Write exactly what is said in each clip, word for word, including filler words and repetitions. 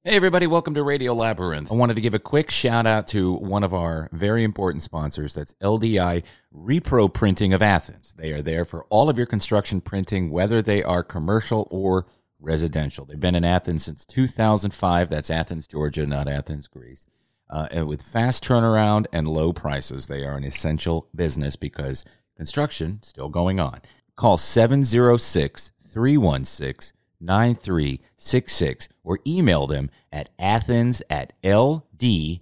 Hey everybody, welcome to Radio Labyrinth. I wanted to give a quick shout out to one of our very important sponsors. That's L D I Repro Printing of Athens. They are there for all of your construction printing, whether they are commercial or residential. They've been in Athens since two thousand five. That's Athens, Georgia, not Athens, Greece. Uh, and with fast turnaround and low prices, they are an essential business because construction is still going on. Call seven oh six, three one six, nine three six six or email them at athens at L D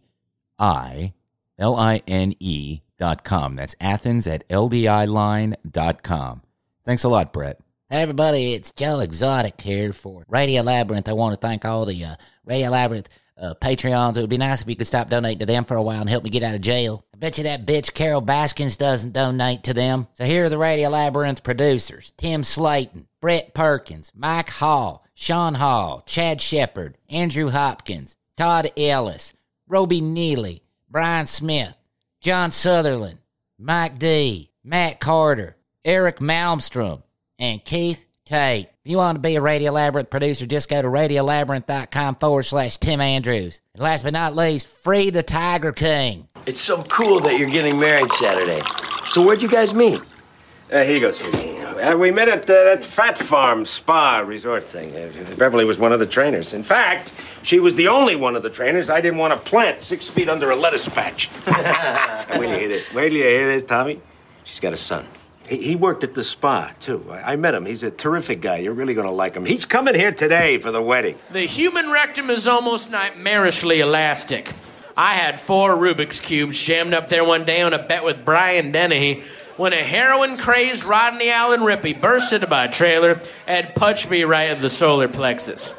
I L I N E dot com. That's athens at L D I line dot com. Thanks a lot, Brett. Hey everybody, it's Joe Exotic here for Radio Labyrinth. I want to thank all the uh, Radio Labyrinth uh, Patreons. It would be nice if you could stop donating to them for a while and help me get out of jail. I bet you that bitch Carol Baskins doesn't donate to them. So here are the Radio Labyrinth producers: Tim Slayton, Brett Perkins, Mike Hall, Sean Hall, Chad Shepard, Andrew Hopkins, Todd Ellis, Roby Neely, Brian Smith, John Sutherland, Mike D, Matt Carter, Eric Malmstrom, and Keith Tate. If you want to be a Radio Labyrinth producer, just go to radiolabyrinth.com forward slash Tim Andrews. And last but not least, free the Tiger King. It's so cool that you're getting married Saturday. So where'd you guys meet? Uh, here you go, sweetie. Uh, we met at uh, that Fat Farm Spa Resort thing. Uh, Beverly was one of the trainers. In fact, she was the only one of the trainers I didn't want to plant six feet under a lettuce patch. Wait till you hear this. Wait till you hear this, Tommy. She's got a son. He, he worked at the spa, too. I, I met him. He's a terrific guy. You're really going to like him. He's coming here today for the wedding. The human rectum is almost nightmarishly elastic. I had four Rubik's Cubes jammed up there one day on a bet with Brian Dennehy when a heroin-crazed Rodney Allen Rippey burst into my trailer and punched me right in the solar plexus.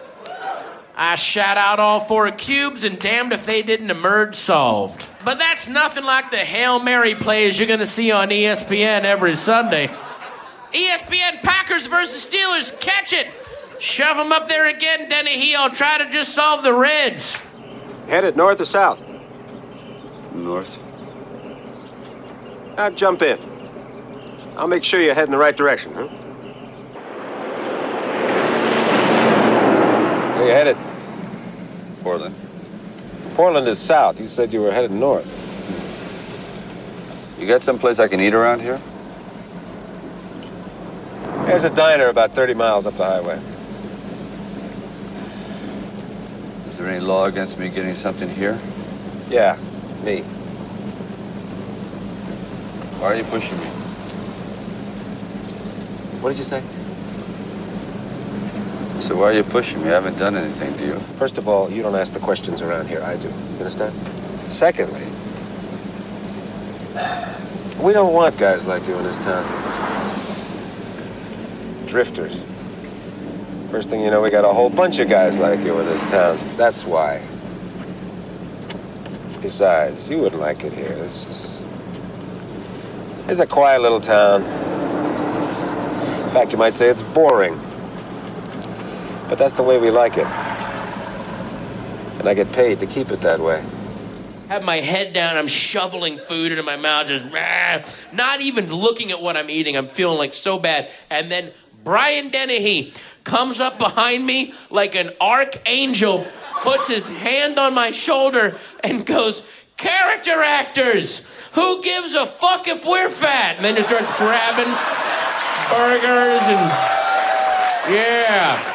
I shot out all four cubes, and damned if they didn't emerge solved. But that's nothing like the Hail Mary plays you're going to see on E S P N every Sunday. E S P N Packers versus Steelers, catch it! Shove them up there again, Dennehy. I'll try to just solve the Reds. Headed north or south? North. Now jump in. I'll make sure you're heading the right direction, huh? Where you headed? Portland. Portland is south. You said you were headed north. You got someplace I can eat around here? There's a diner about thirty miles up the highway. Is there any law against me getting something here? Yeah, me. Why are you pushing me? What did you say? So why are you pushing me? I haven't done anything to you. First of all, you don't ask the questions around here. I do. You understand? Secondly, we don't want guys like you in this town. Drifters. First thing you know, we got a whole bunch of guys like you in this town. That's why. Besides, you wouldn't like it here. This is... It's a quiet little town. In fact, you might say it's boring. But that's the way we like it. And I get paid to keep it that way. Have my head down, I'm shoveling food into my mouth, just rah, not even looking at what I'm eating. I'm feeling like so bad. And then Brian Dennehy comes up behind me like an archangel, puts his hand on my shoulder and goes, "Character actors, who gives a fuck if we're fat?" And then just starts grabbing burgers and yeah.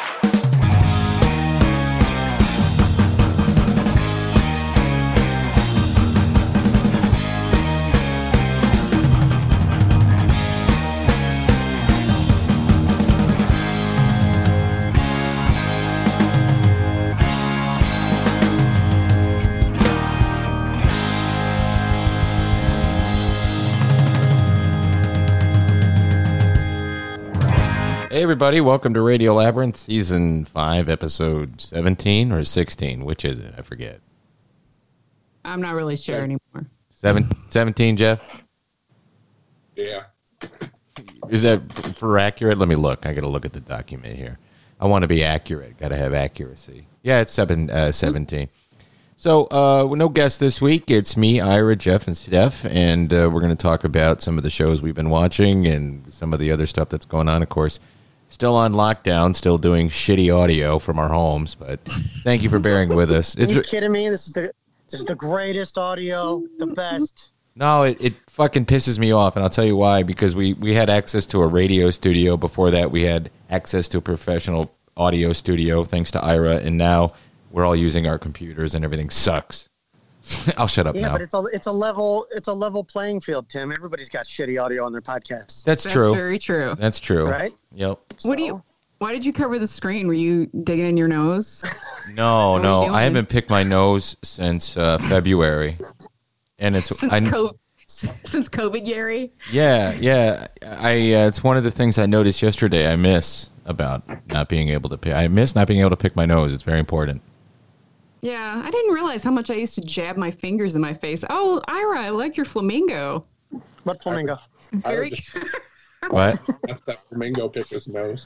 Hey everybody, welcome to Radio Labyrinth, Season five, Episode seventeen or sixteen. Which is it? I forget. I'm not really sure anymore. Seven, seventeen, Jeff? Yeah. Is that for accurate? Let me look. I got to look at the document here. I want to be accurate. Got to have accuracy. Yeah, it's seven, uh, seventeen. So, uh, no guests this week. It's me, Ira, Jeff, and Steph, and uh, we're going to talk about some of the shows we've been watching and some of the other stuff that's going on. Of course, Still on lockdown, still doing shitty audio from our homes, but thank you for bearing with us. Are It's, you kidding me? This is the this is the greatest audio, the best. no, it, it fucking pisses me off, and I'll tell you why. Because we, we had access to a radio studio. Before that, we had access to a professional audio studio, thanks to Ira, and now we're all using our computers, and everything sucks. I'll shut up Yeah, now. but it's a it's a level it's a level playing field, Tim. Everybody's got shitty audio on their podcasts. That's, That's true. very true. That's true. Right? Yep. What do you? Why did you cover the screen? Were you digging in your nose? No, What are no, we doing? I haven't picked my nose since uh, February, and it's Since I, COVID, since COVID, Gary. yeah, yeah. I uh, it's one of the things I noticed yesterday. I miss about not being able to pick. I miss not being able to pick my nose. It's very important. Yeah, I didn't realize how much I used to jab my fingers in my face. Oh, Ira, I like your flamingo. What flamingo? I Very. would just What? let that flamingo pick his nose.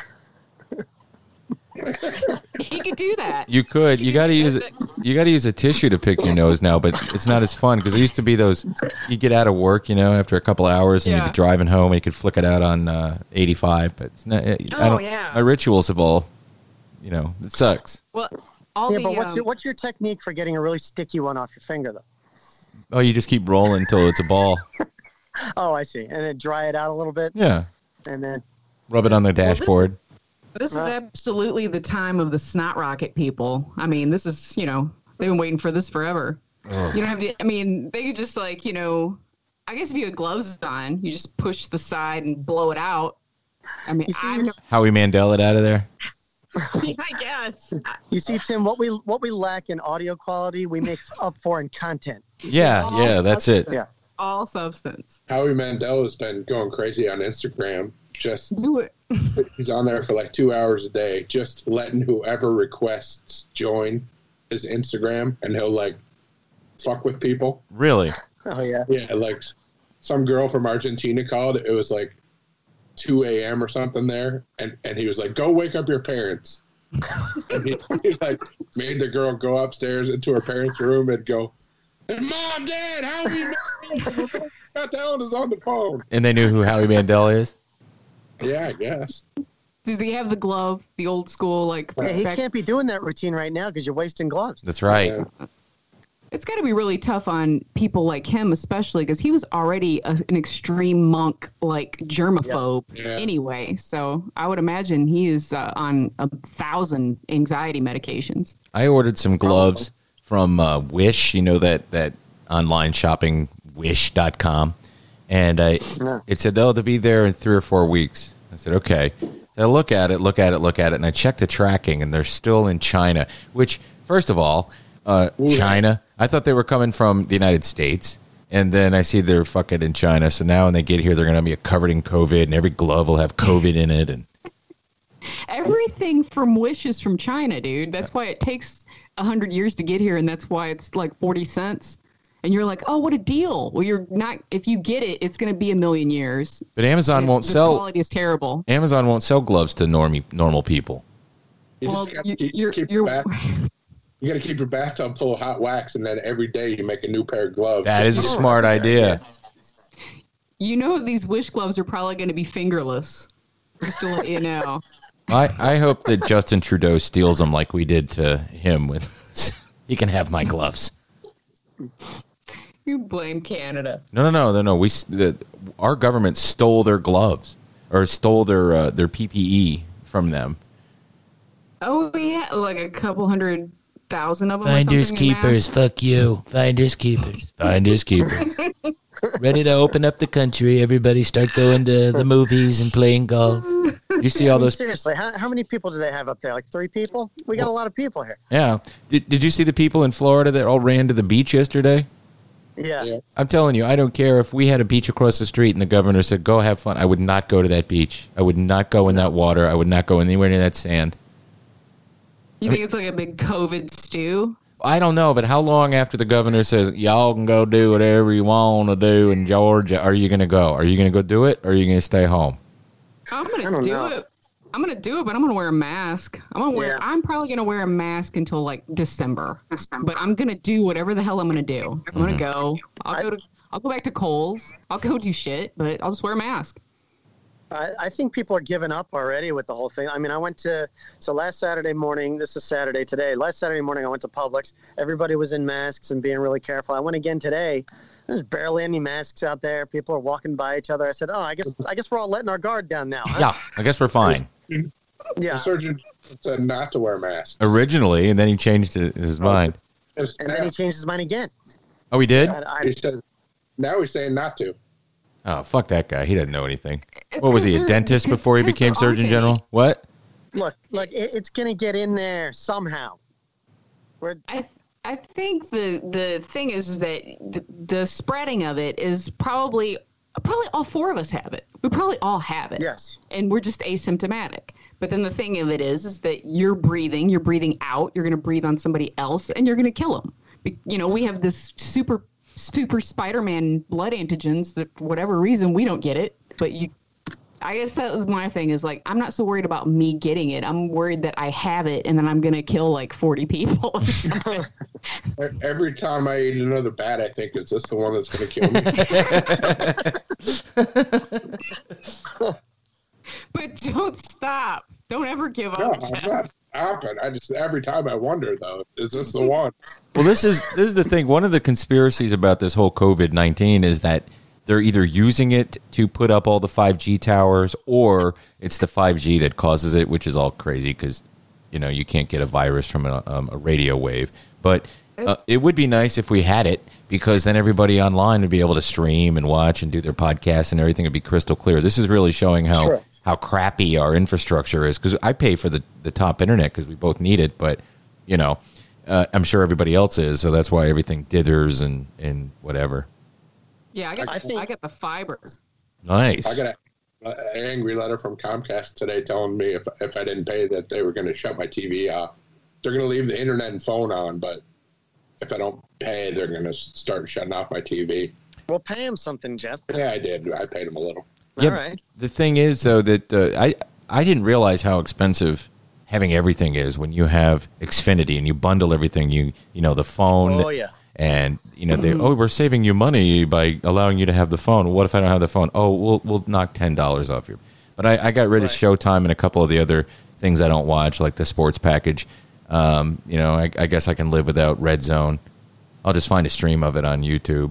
He could do that. You could. You got to use it. You got to use a tissue to pick your nose now, but it's not as fun because there used to be those. You get out of work, you know, after a couple hours, and Yeah. you'd be driving home, and you could flick it out on uh, eighty-five. But it's not. I Oh, don't, yeah. My rituals have all, you know, it sucks. Well, all Yeah, the but what's um, your, what's your technique for getting a really sticky one off your finger, though? Oh, you just keep rolling until it's a ball. Oh, I see. And then dry it out a little bit, Yeah. and then Rub it on the this- dashboard. This is absolutely the time of the snot rocket people. I mean, this is, you know, they've been waiting for this forever. You don't have to, I mean, they could just like, you know, I guess if you had gloves on, you just push the side and blow it out. I mean, You see- I'm, Howie Mandel it out of there. I guess. you see, Tim, what we what we lack in audio quality, we make up for in content. Yeah, yeah, that's it. Yeah. All substance. Howie Mandel has been going crazy on Instagram. Just Do it. he's on there for like two hours a day, just letting whoever requests join his Instagram, and he'll like fuck with people. Really? Oh yeah. Yeah, like some girl from Argentina called. It was like two a.m. or something there, and, and he was like, "Go wake up your parents." And he, he like made the girl go upstairs into her parents' room and go, "Mom, Dad, how are you? What the hell is on the phone?" And they knew who Howie Mandel is? Yeah, I guess. Does he have the glove, the old school, like, Yeah, he back- can't be doing that routine right now because you're wasting gloves. That's right. Yeah. it's got to be really tough on people like him, especially because he was already a, an extreme monk, like germaphobe Yeah. anyway. So I would imagine he is uh, on a thousand anxiety medications. I ordered some gloves from uh, Wish, you know, that, that online shopping, wish dot com. And I, Yeah. it said, oh, they'll be there in three or four weeks. I said, okay. So I look at it, look at it, look at it, and I check the tracking, and they're still in China, which, first of all, uh, Ooh. China, I thought they were coming from the United States. And then I see they're fucking in China. So now when they get here, they're going to be covered in COVID, and every glove will have COVID in it. And Everything from Wish is from China, dude. That's why it takes a hundred years to get here, and that's why it's like forty cents. And you're like, oh, what a deal! Well, you're not. If you get it, it's going to be a million years. But Amazon It's- won't the sell. quality is terrible. Amazon won't sell gloves to normie, normal people. You Well, just gotta you- keep, you're keep you're your bath, you gotta keep your bathtub full of hot wax, and then every day you make a new pair of gloves. That is a smart idea. you know these Wish gloves are probably going to be fingerless. Just to let you know. I, I hope that Justin Trudeau steals them like we did to him. With he can have my gloves. You blame Canada. No, no, no, no, no. We s- the, our government stole their gloves or stole their uh, their P P E from them. Oh yeah, like a couple hundred thousand of them. or Finders something in mass. keepers, fuck you. Finders keepers. Finders keepers. Ready to open up the country. Everybody start going to the movies and playing golf. You see all those? Seriously, how, how many people do they have up there? Like three people? We got a lot of people here. Yeah. Did Did you see the people in Florida that all ran to the beach yesterday? Yeah. Yeah. I'm telling you, I don't care if we had a beach across the street and the governor said, "Go have fun." I would not go to that beach. I would not go in that water. I would not go anywhere near that sand. You think it's like a big COVID stew? I don't know, but how long after the governor says y'all can go do whatever you want to do in Georgia are you going to go? Are you going to go do it, or are you going to stay home? I'm I gonna don't do know. it. I'm gonna do it, but I'm gonna wear a mask. I'm gonna wear. Yeah. I'm probably gonna wear a mask until like December. But I'm gonna do whatever the hell I'm gonna do. I'm gonna go. I'll go to. I'll go back to Kohl's. I'll go do shit, but I'll just wear a mask. I, I think people are giving up already with the whole thing. I mean, I went to, so last Saturday morning, this is Saturday today, last Saturday morning I went to Publix. Everybody was in masks and being really careful. I went again today. There's barely any masks out there. People are walking by each other. I said, oh, I guess I guess we're all letting our guard down now. Huh? Yeah, I guess we're fine. Yeah. The surgeon said not to wear masks. Originally, and then he changed his, his mind. And then he changed his mind again. Oh, he did? I, I, He said, now he's saying not to. Oh, fuck that guy. He doesn't know anything. It's What was he, a 'cause dentist they're- before he because became they're Surgeon arcane. General? What? look, look, it, it's going to get in there somehow. We're, I I think the the thing is, is that the, the spreading of it is probably probably all four of us have it. We probably all have it. Yes. And we're just asymptomatic. But then the thing of it is, is that you're breathing, you're breathing out, you're going to breathe on somebody else, and you're going to kill them. Be- You know, we have this super super Spider-Man blood antigens that for whatever reason we don't get it, but you. I guess that was my thing is like, I'm not so worried about me getting it. I'm worried that I have it and then I'm going to kill like forty people or something. Every time I eat another bat, I think, is this the one that's going to kill me? But don't stop. Don't ever give No, up, I'm Jeff. not stopping. I just, every time I wonder, though, is this the one? Well, this is this is the thing. One of the conspiracies about this whole COVID nineteen is that they're either using it to put up all the five G towers, or it's the five G that causes it, which is all crazy because, you know, you can't get a virus from a, um, a radio wave. But uh, it would be nice if we had it, because then everybody online would be able to stream and watch and do their podcasts and everything would be crystal clear. This is really showing how, Sure. how crappy our infrastructure is, because I pay for the, the top internet because we both need it, but, you know, uh, I'm sure everybody else is, so that's why everything dithers and, and whatever. Yeah, I got, I I, think- I got the fiber. Nice. I got an angry letter from Comcast today telling me if, if I didn't pay that they were going to shut my T V off. They're going to leave the internet and phone on, but if I don't pay, they're going to start shutting off my T V. we'll pay him something, Jeff. Yeah, I did. I paid them a little. Yeah, All right. The thing is, though, that uh, I I didn't realize how expensive having everything is when you have Xfinity and you bundle everything. You you know the phone. Oh, yeah. And you know they oh we're saving you money by allowing you to have the phone. Well, what if I don't have the phone? Oh, we'll we'll knock ten dollars off your. But I, I got rid of Right. Showtime and a couple of the other things I don't watch, like the sports package. Um, you know, I, I guess I can live without Red Zone. I'll just find a stream of it on YouTube.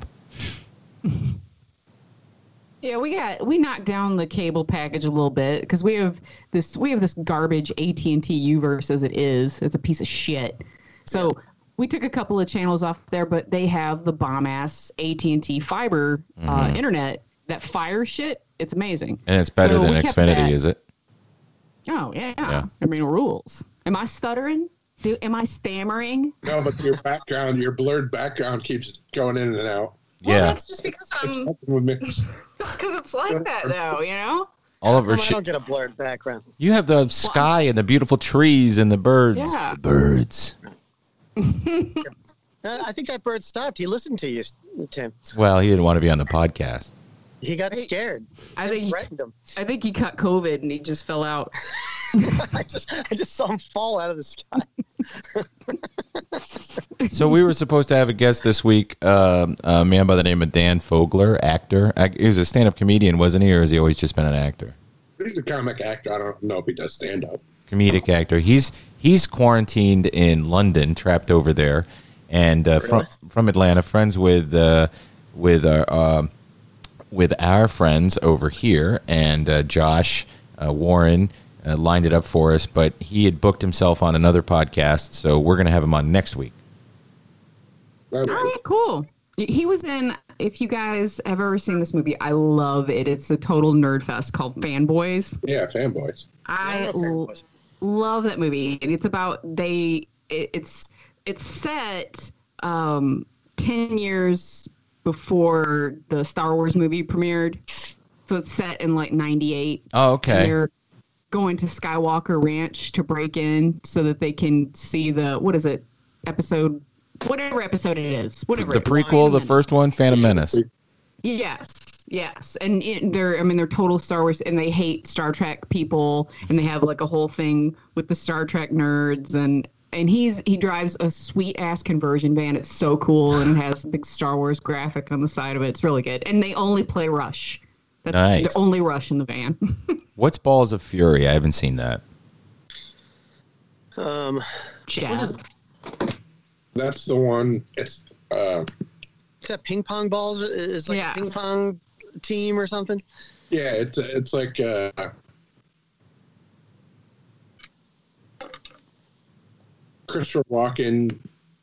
Yeah, we got we knocked down the cable package a little bit because we have this we have this garbage A T and T Uverse as it is. It's a piece of shit. So we took a couple of channels off there, but they have the bomb ass A T and T fiber uh, internet that fires shit. It's amazing, And it's better So than we kept Xfinity, that. is it? Oh yeah. Yeah. I mean rules. Am I stuttering? Do, am I stammering? No, but your background, your blurred background keeps going in and out. Well, Yeah. that's just because I'm. Something with me. It's because it's like that, though. You know. All of Well, our I shit. don't get a blurred background. You have the sky and the beautiful trees and the birds. Yeah. The birds. Uh, I think that bird stopped. He listened to you, Tim. Well, he didn't want to be on the podcast. He got Right. scared. I Tim think he- threatened him. I think he caught COVID and he just fell out. I just, I just saw him fall out of the sky. So we were supposed to have a guest this week, um, a man by the name of Dan Fogler, actor. Ac- He was a stand-up comedian, wasn't he, or has he always just been an actor? He's a comic actor. I don't know if he does stand up. Comedic actor. He's he's quarantined in London, trapped over there, and uh, from from Atlanta. Friends with uh, with our um with our friends over here, and uh, Josh uh, Warren uh, lined it up for us, but he had booked himself on another podcast, so we're going to have him on next week. All right, cool. He was in. If you guys have ever seen this movie, I love it. It's a total nerd fest called Fanboys. Yeah, fanboys. I Yeah, l- Fanboys. love that movie. And it's about they. It, it's it's set um, ten years before the Star Wars movie premiered, so it's set in like ninety-eight. Oh, okay. And they're going to Skywalker Ranch to break in so that they can see the what is it episode. Whatever episode it is, whatever The it is. prequel, the first one, Phantom Menace. Yes, yes, and it, they're I mean they're total Star Wars, and they hate Star Trek people, and they have like a whole thing with the Star Trek nerds, and and he's he drives a sweet ass conversion van. It's so cool, and it has a big Star Wars graphic on the side of it. It's really good, and they only play Rush. That's Nice. the only Rush in the van. What's Balls of Fury? I haven't seen that. Um, Jazz. That's the one. It's uh, is that ping pong balls? Is like Yeah. a ping pong team or something? yeah. It's it's like uh, Christopher Walken.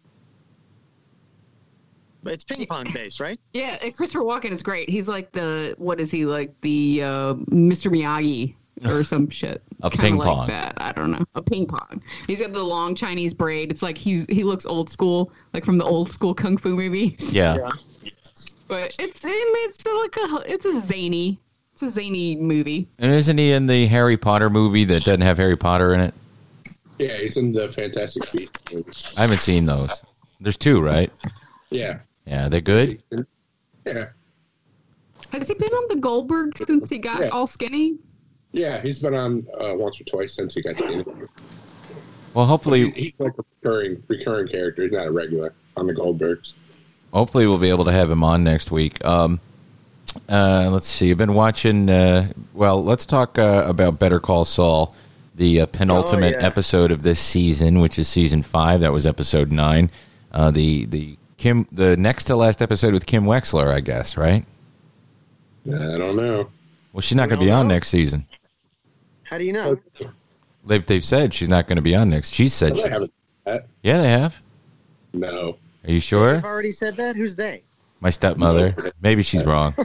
But it's ping pong based, right? Yeah, and Christopher Walken is great. He's like the what is he like the uh, Mister Miyagi or some shit. Of Kinda ping like pong. That I don't know. A ping pong. He's got the long Chinese braid. It's like he's he looks old school, like from the old school kung fu movies. Yeah. Yeah. But it's it's like a it's a zany it's a zany movie. And isn't he in the Harry Potter movie that doesn't have Harry Potter in it? Yeah, he's in the Fantastic Beasts movies. I haven't seen those. There's two, right? Yeah. Yeah, they're good. Yeah. Has he been on the Goldberg since he got Yeah. all skinny? Yeah, he's been on uh, once or twice since he got skinny. Well, hopefully, He's like a recurring recurring character. He's not a regular on the Goldbergs. hopefully we'll be able to have him on next week. Um, uh, let's see. I've been watching. Uh, well, let's talk uh, about Better Call Saul, the uh, penultimate Oh, yeah. episode of this season, which is season five. That was episode nine. Uh, the the Kim the next to last episode with Kim Wexler, I guess, right? I don't know. Well, she's not We going to be don't on know. next season. How do you know? They've they've said she's not going to be on next. She said, They she, haven't- uh, yeah, they have. No. Are you sure? They've already said that. Who's they? My stepmother. Maybe she's wrong.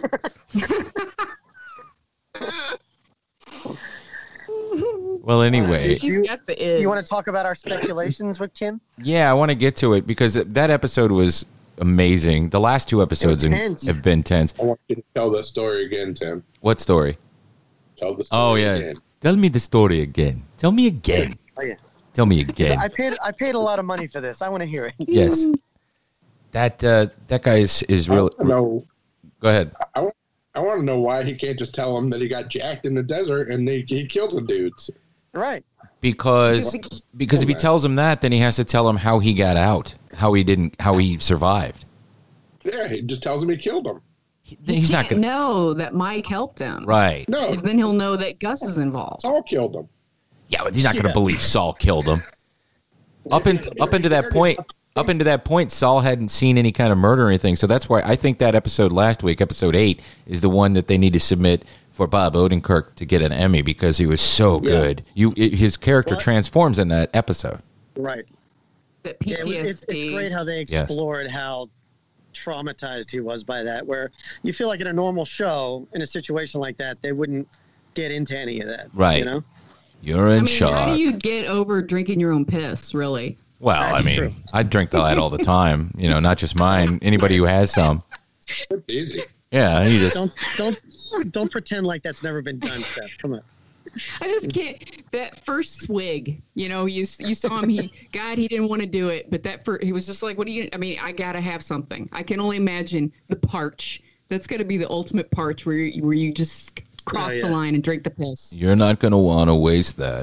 Well, anyway, She's got the id. You want to talk about our speculations with Kim? yeah, I want to get to it because that episode was amazing. The last two episodes in- tense. have been tense. I want you to tell the story again, Tim. What story? Tell the story Oh, yeah. again. Tell me the story again. Tell me again. Oh yeah. Tell me again. I paid I paid a lot of money for this. I want to hear it. Yes. That uh, that guy is, is I real. want to know. Go ahead. I want. I want to know why he can't just tell him that he got jacked in the desert and they, he killed the dudes. Right. Because because if he tells him that, then he has to tell him how he got out, how he didn't, how he survived. Yeah, he just tells him he killed him. He- He's not going to. know that Mike helped him. Right. No, Because then he'll know that Gus is involved. Saul killed him. Yeah, but he's not going to Yeah. believe Saul killed him. Up in, up into that point, up into that point, Saul hadn't seen any kind of murder or anything. So that's why I think that episode last week, episode eight, is the one that they need to submit for Bob Odenkirk to get an Emmy because he was so good. You, it, his character What? transforms in that episode. Right. That Yeah, P T S D. it- it's, it's great how they Yes. explored how traumatized he was by that. Where you feel like in a normal show, in a situation like that, they wouldn't get into any of that. Right. You know. You're in I mean, shock. how do you get over drinking your own piss, really? Well, I That's mean, true. I drink that all the time. You know, not just mine. Anybody who has some. It's easy. Yeah, you just. Don't don't don't pretend like that's never been done, Steph. Come on. I just can't. That first swig, you know, you you saw him. He, God, he didn't want to do it, but that for he was just like, "What do you?" I mean, I gotta have something. I can only imagine the parch. That's gonna be the ultimate parch where you, where you just cross Oh, yeah. the line and drink the piss. You're not going to want to waste that.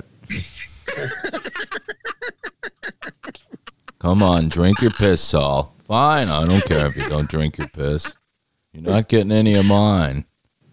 Come on, drink your piss, Saul. Fine, I don't care if you don't drink your piss. You're not getting any of mine.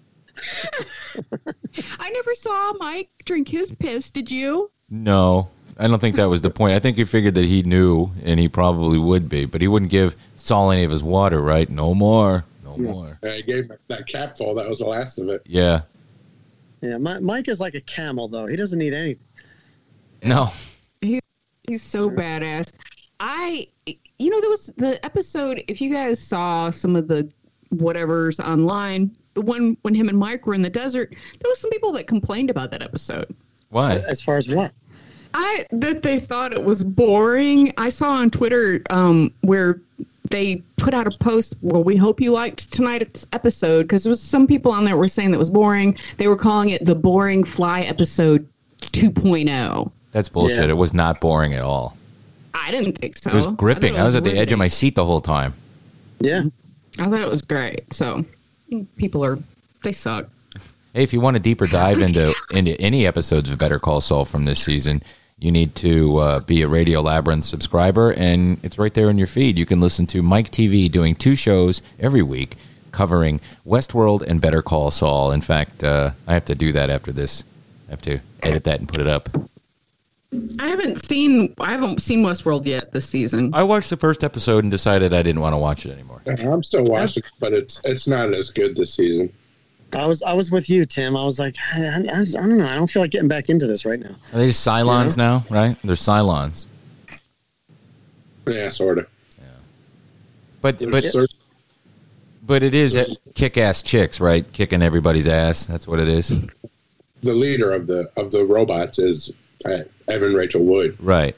I never saw Mike drink his piss. Did you? No, I don't think that was the point. I think he figured that he knew, and he probably would be, but he wouldn't give Saul any of his water, right? No more. No more. I gave him that capful. That was the last of it. Yeah. Yeah, Mi- Mike is like a camel, though. He doesn't need anything. No. He's he's so badass. I, you know, there was the episode. If you guys saw some of the whatever's online, the one when him and Mike were in the desert, there was some people that complained about that episode. Why? As far as what? I that they thought it was boring. I saw on Twitter um, where they put out a post. Well, we hope you liked tonight's episode because there was some people on there were saying that was boring. They were calling it the Boring Fly episode two point oh. That's bullshit. Yeah. It was not boring at all. I didn't think so. It was thought gripping. it I was at the edge riveting. of my seat the whole time. Yeah. I thought it was great. So people are they suck. Hey, if you want a deeper dive into into any episodes of Better Call Saul from this season, you need to uh, be a Radio Labyrinth subscriber, and it's right there in your feed. You can listen to Mike T V doing two shows every week, covering Westworld and Better Call Saul. In fact, uh, I have to do that after this. I have to edit that and put it up. I haven't seen I haven't seen Westworld yet this season. I watched the first episode and decided I didn't want to watch it anymore. I'm still watching, but it's it's not as good this season. I was I was with you, Tim. I was like, I, I, I don't know. I don't feel like getting back into this right now. Are they just Cylons Yeah. now, right? They're Cylons. Yeah, sort of. But but but it is kick-ass chicks, right? Kicking everybody's ass. That's what it is. The leader of the of the robots is uh, Evan Rachel Wood. Right.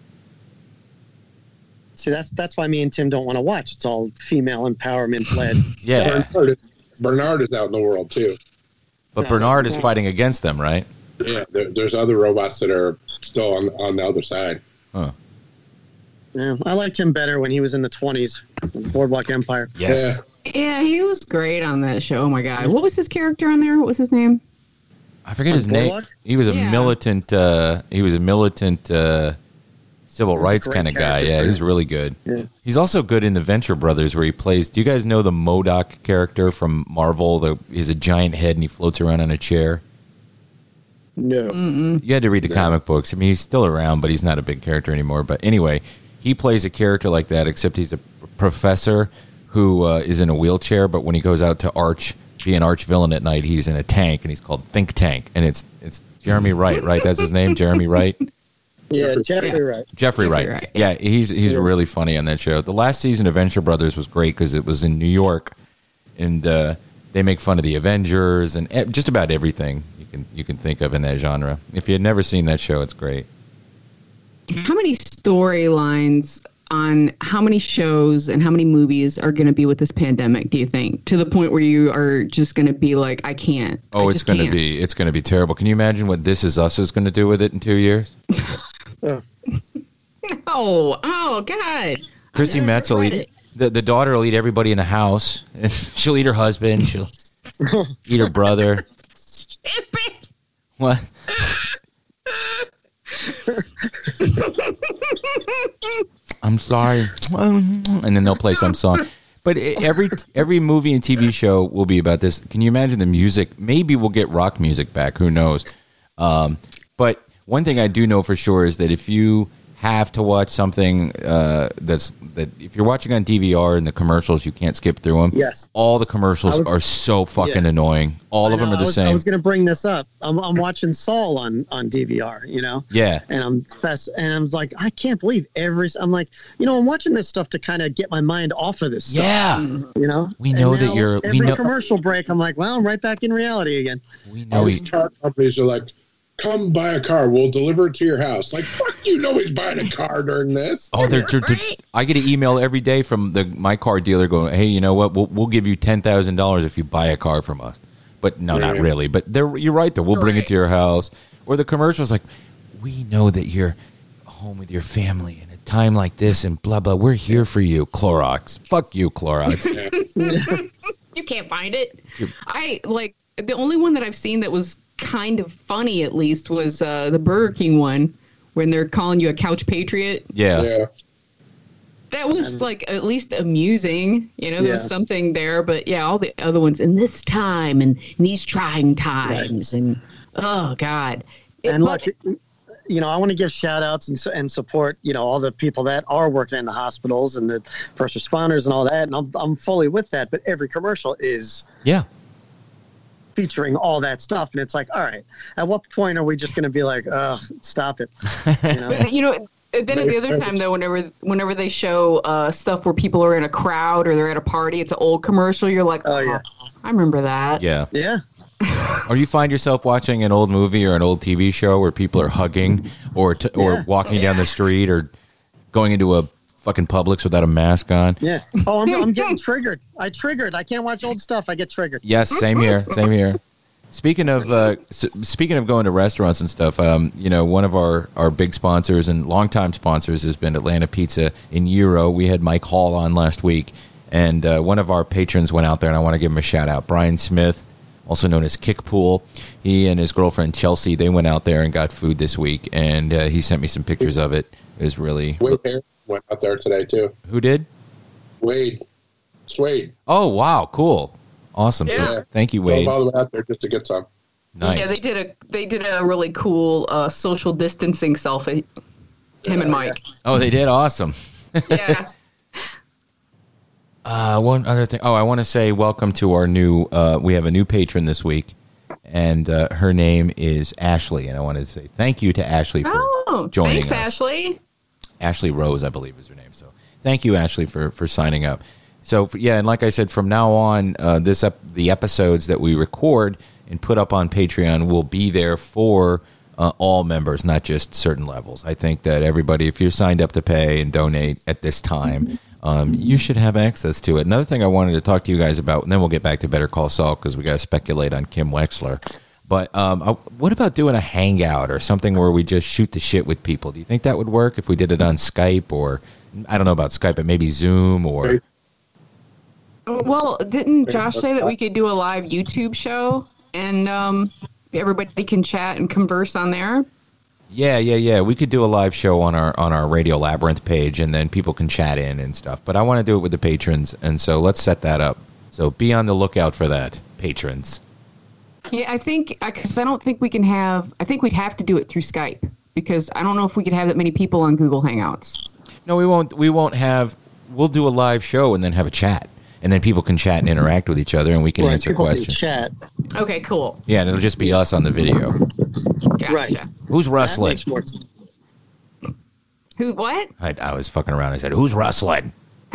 See, that's that's why me and Tim don't want to watch. It's all female empowerment led. Yeah. Bernard, Bernard is out in the world too. But Bernard is fighting against them, right? Yeah, there, there's other robots that are still on on the other side. Huh. Yeah, I liked him better when he was in the twenties, Boardwalk Empire. Yes. Yeah, he was great on that show. Oh my god, what was his character on there? What was his name? I forget On his name. Boardwalk? He was a Yeah. militant. Uh, he was a militant uh, civil rights great kind of guy. character. Yeah, he's really good. Yeah. He's also good in the Venture Brothers, where he plays. Do you guys know the MODOK character from Marvel? The he's a giant head and he floats around in a chair. No. Mm-mm. You had to read the comic books. I mean, he's still around, but he's not a big character anymore. But anyway, he plays a character like that, except he's a professor who uh, is in a wheelchair. But when he goes out to arch, be an arch villain at night, he's in a tank, and he's called Think Tank. And it's it's Jeremy Wright, right? That's his name, Jeremy Wright. Yeah, Jeffrey Yeah. Wright. Jeffrey, Jeffrey Wright. Wright. Yeah, he's he's Yeah. really funny on that show. The last season of Venture Brothers was great because it was in New York, and uh, they make fun of the Avengers and e- just about everything you can you can think of in that genre. If you had never seen that show, it's great. How many storylines on how many shows and how many movies are going to be with this pandemic, do you think? To the point where you are just going to be like, I can't. Oh, I it's just going to can't. be it's going to be terrible. Can you imagine what This Is Us is going to do with it in two years? Oh, oh, God. Chrissy Metz will read eat it. the the daughter will eat everybody in the house. She'll eat her husband. She'll eat her brother. What? I'm sorry. And then they'll play some song. But every every movie and T V show will be about this. Can you imagine the music? Maybe we'll get rock music back. Who knows? Um, but one thing I do know for sure is that if you have to watch something uh, that's that if you're watching on D V R and the commercials, you can't skip through them. Yes. All the commercials I was- are so fucking Yeah. annoying. All I of them know, are the I was, same. I was going to bring this up. I'm, I'm watching Saul on, on D V R, you know? Yeah. And I'm fast, and I'm like, I can't believe every. I'm like, you know, I'm watching this stuff to kind of get my mind off of this stuff. Yeah. You know? We And know that now you're- we Every know- commercial break, I'm like, well, I'm right back in reality again. We All know these he, car companies are like, come buy a car. We'll deliver it to your house. Like, fuck you, nobody's buying a car during this. Oh, they're, they're, they're- I get an email every day from the my car dealer going, "Hey, you know what? We'll we'll give you ten thousand dollars if you buy a car from us." But no, not Yeah. really. But they're, you're right though. We'll bring it to your house. Or the commercials like, "We know that you're home with your family in a time like this, and blah blah. We're here for you, Clorox. Fuck you, Clorox." You can't find it. I like the only one that I've seen that was kind of funny, at least, was uh, the Burger King one when they're calling you a couch patriot. Yeah. Yeah. That was like at least amusing, you know. There was Yeah. something there, but yeah, all the other ones in this time and in these trying times, and oh god. It- And but- look, you know, I want to give shout outs and, su- and support, you know, all the people that are working in the hospitals and the first responders and all that. And I'm, I'm fully with that. But every commercial is Yeah. featuring all that stuff. And it's like, all right, at what point are we just going to be like, uh, stop it? You know? you know, then at the other time though, whenever whenever they show uh, stuff where people are in a crowd or they're at a party, it's an old commercial. You're like, Oh, yeah. I remember that. Yeah. Yeah. Or you find yourself watching an old movie or an old T V show where people are hugging or t- or Yeah. walking down the street or going into a fucking Publix without a mask on. Yeah. Oh, I'm, I'm getting triggered. I triggered. I can't watch old stuff. I get triggered. Yes, same here, same here. Speaking of uh, s- speaking of going to restaurants and stuff, um, you know, one of our, our big sponsors and longtime sponsors has been Atlanta Pizza in Euro. We had Mike Hall on last week, and uh, one of our patrons went out there, and I want to give him a shout out. Brian Smith, also known as Kickpool. He and his girlfriend Chelsea, they went out there and got food this week, and uh, he sent me some pictures of it. It was really Wade Harris went out there today, too. who did? Wade. Suede. Oh, wow. Cool. Awesome. Yeah. So thank you, Drove Wade. all the way out there just to get some. Nice. Yeah, they did a they did a really cool uh, social distancing selfie. Him and Mike. Oh, they did? Awesome. Yeah. Uh, one other thing. Oh, I want to say welcome to our new, uh, we have a new patron this week, and uh, her name is Ashley, and I wanted to say thank you to Ashley for Oh, joining thanks, us. Ashley. Ashley Rose, I believe is her name. So thank you, Ashley, for, for signing up. So, yeah, and like I said, from now on, uh, this ep- the episodes that we record and put up on Patreon will be there for uh, all members, not just certain levels. I think that everybody, if you're signed up to pay and donate at this time, um, you should have access to it. Another thing I wanted to talk to you guys about, and then we'll get back to Better Call Saul because we got to speculate on Kim Wexler. But um, I, what about doing a hangout or something where we just shoot the shit with people? Do you think that would work if we did it on Skype or, I don't know about Skype, but maybe Zoom or... Well, didn't Josh say that we could do a live YouTube show and um, everybody can chat and converse on there? Yeah, yeah, yeah. We could do a live show on our on our Radio Labyrinth page, and then people can chat in and stuff. But I want to do it with the patrons, and so let's set that up. So be on the lookout for that, patrons. Yeah, I think because I don't think we can have. I think we'd have to do it through Skype because I don't know if we could have that many people on Google Hangouts. No, we won't. We won't have. We'll do a live show and then have a chat, and then people can chat and interact with each other, and we can Right, answer people can questions. Chat. Okay, cool. Yeah, and it'll just be us on the video. Gotcha. Right. Who's That rustling? makes more sense. Who? What? I, I was fucking around. I said, "Who's rustling?"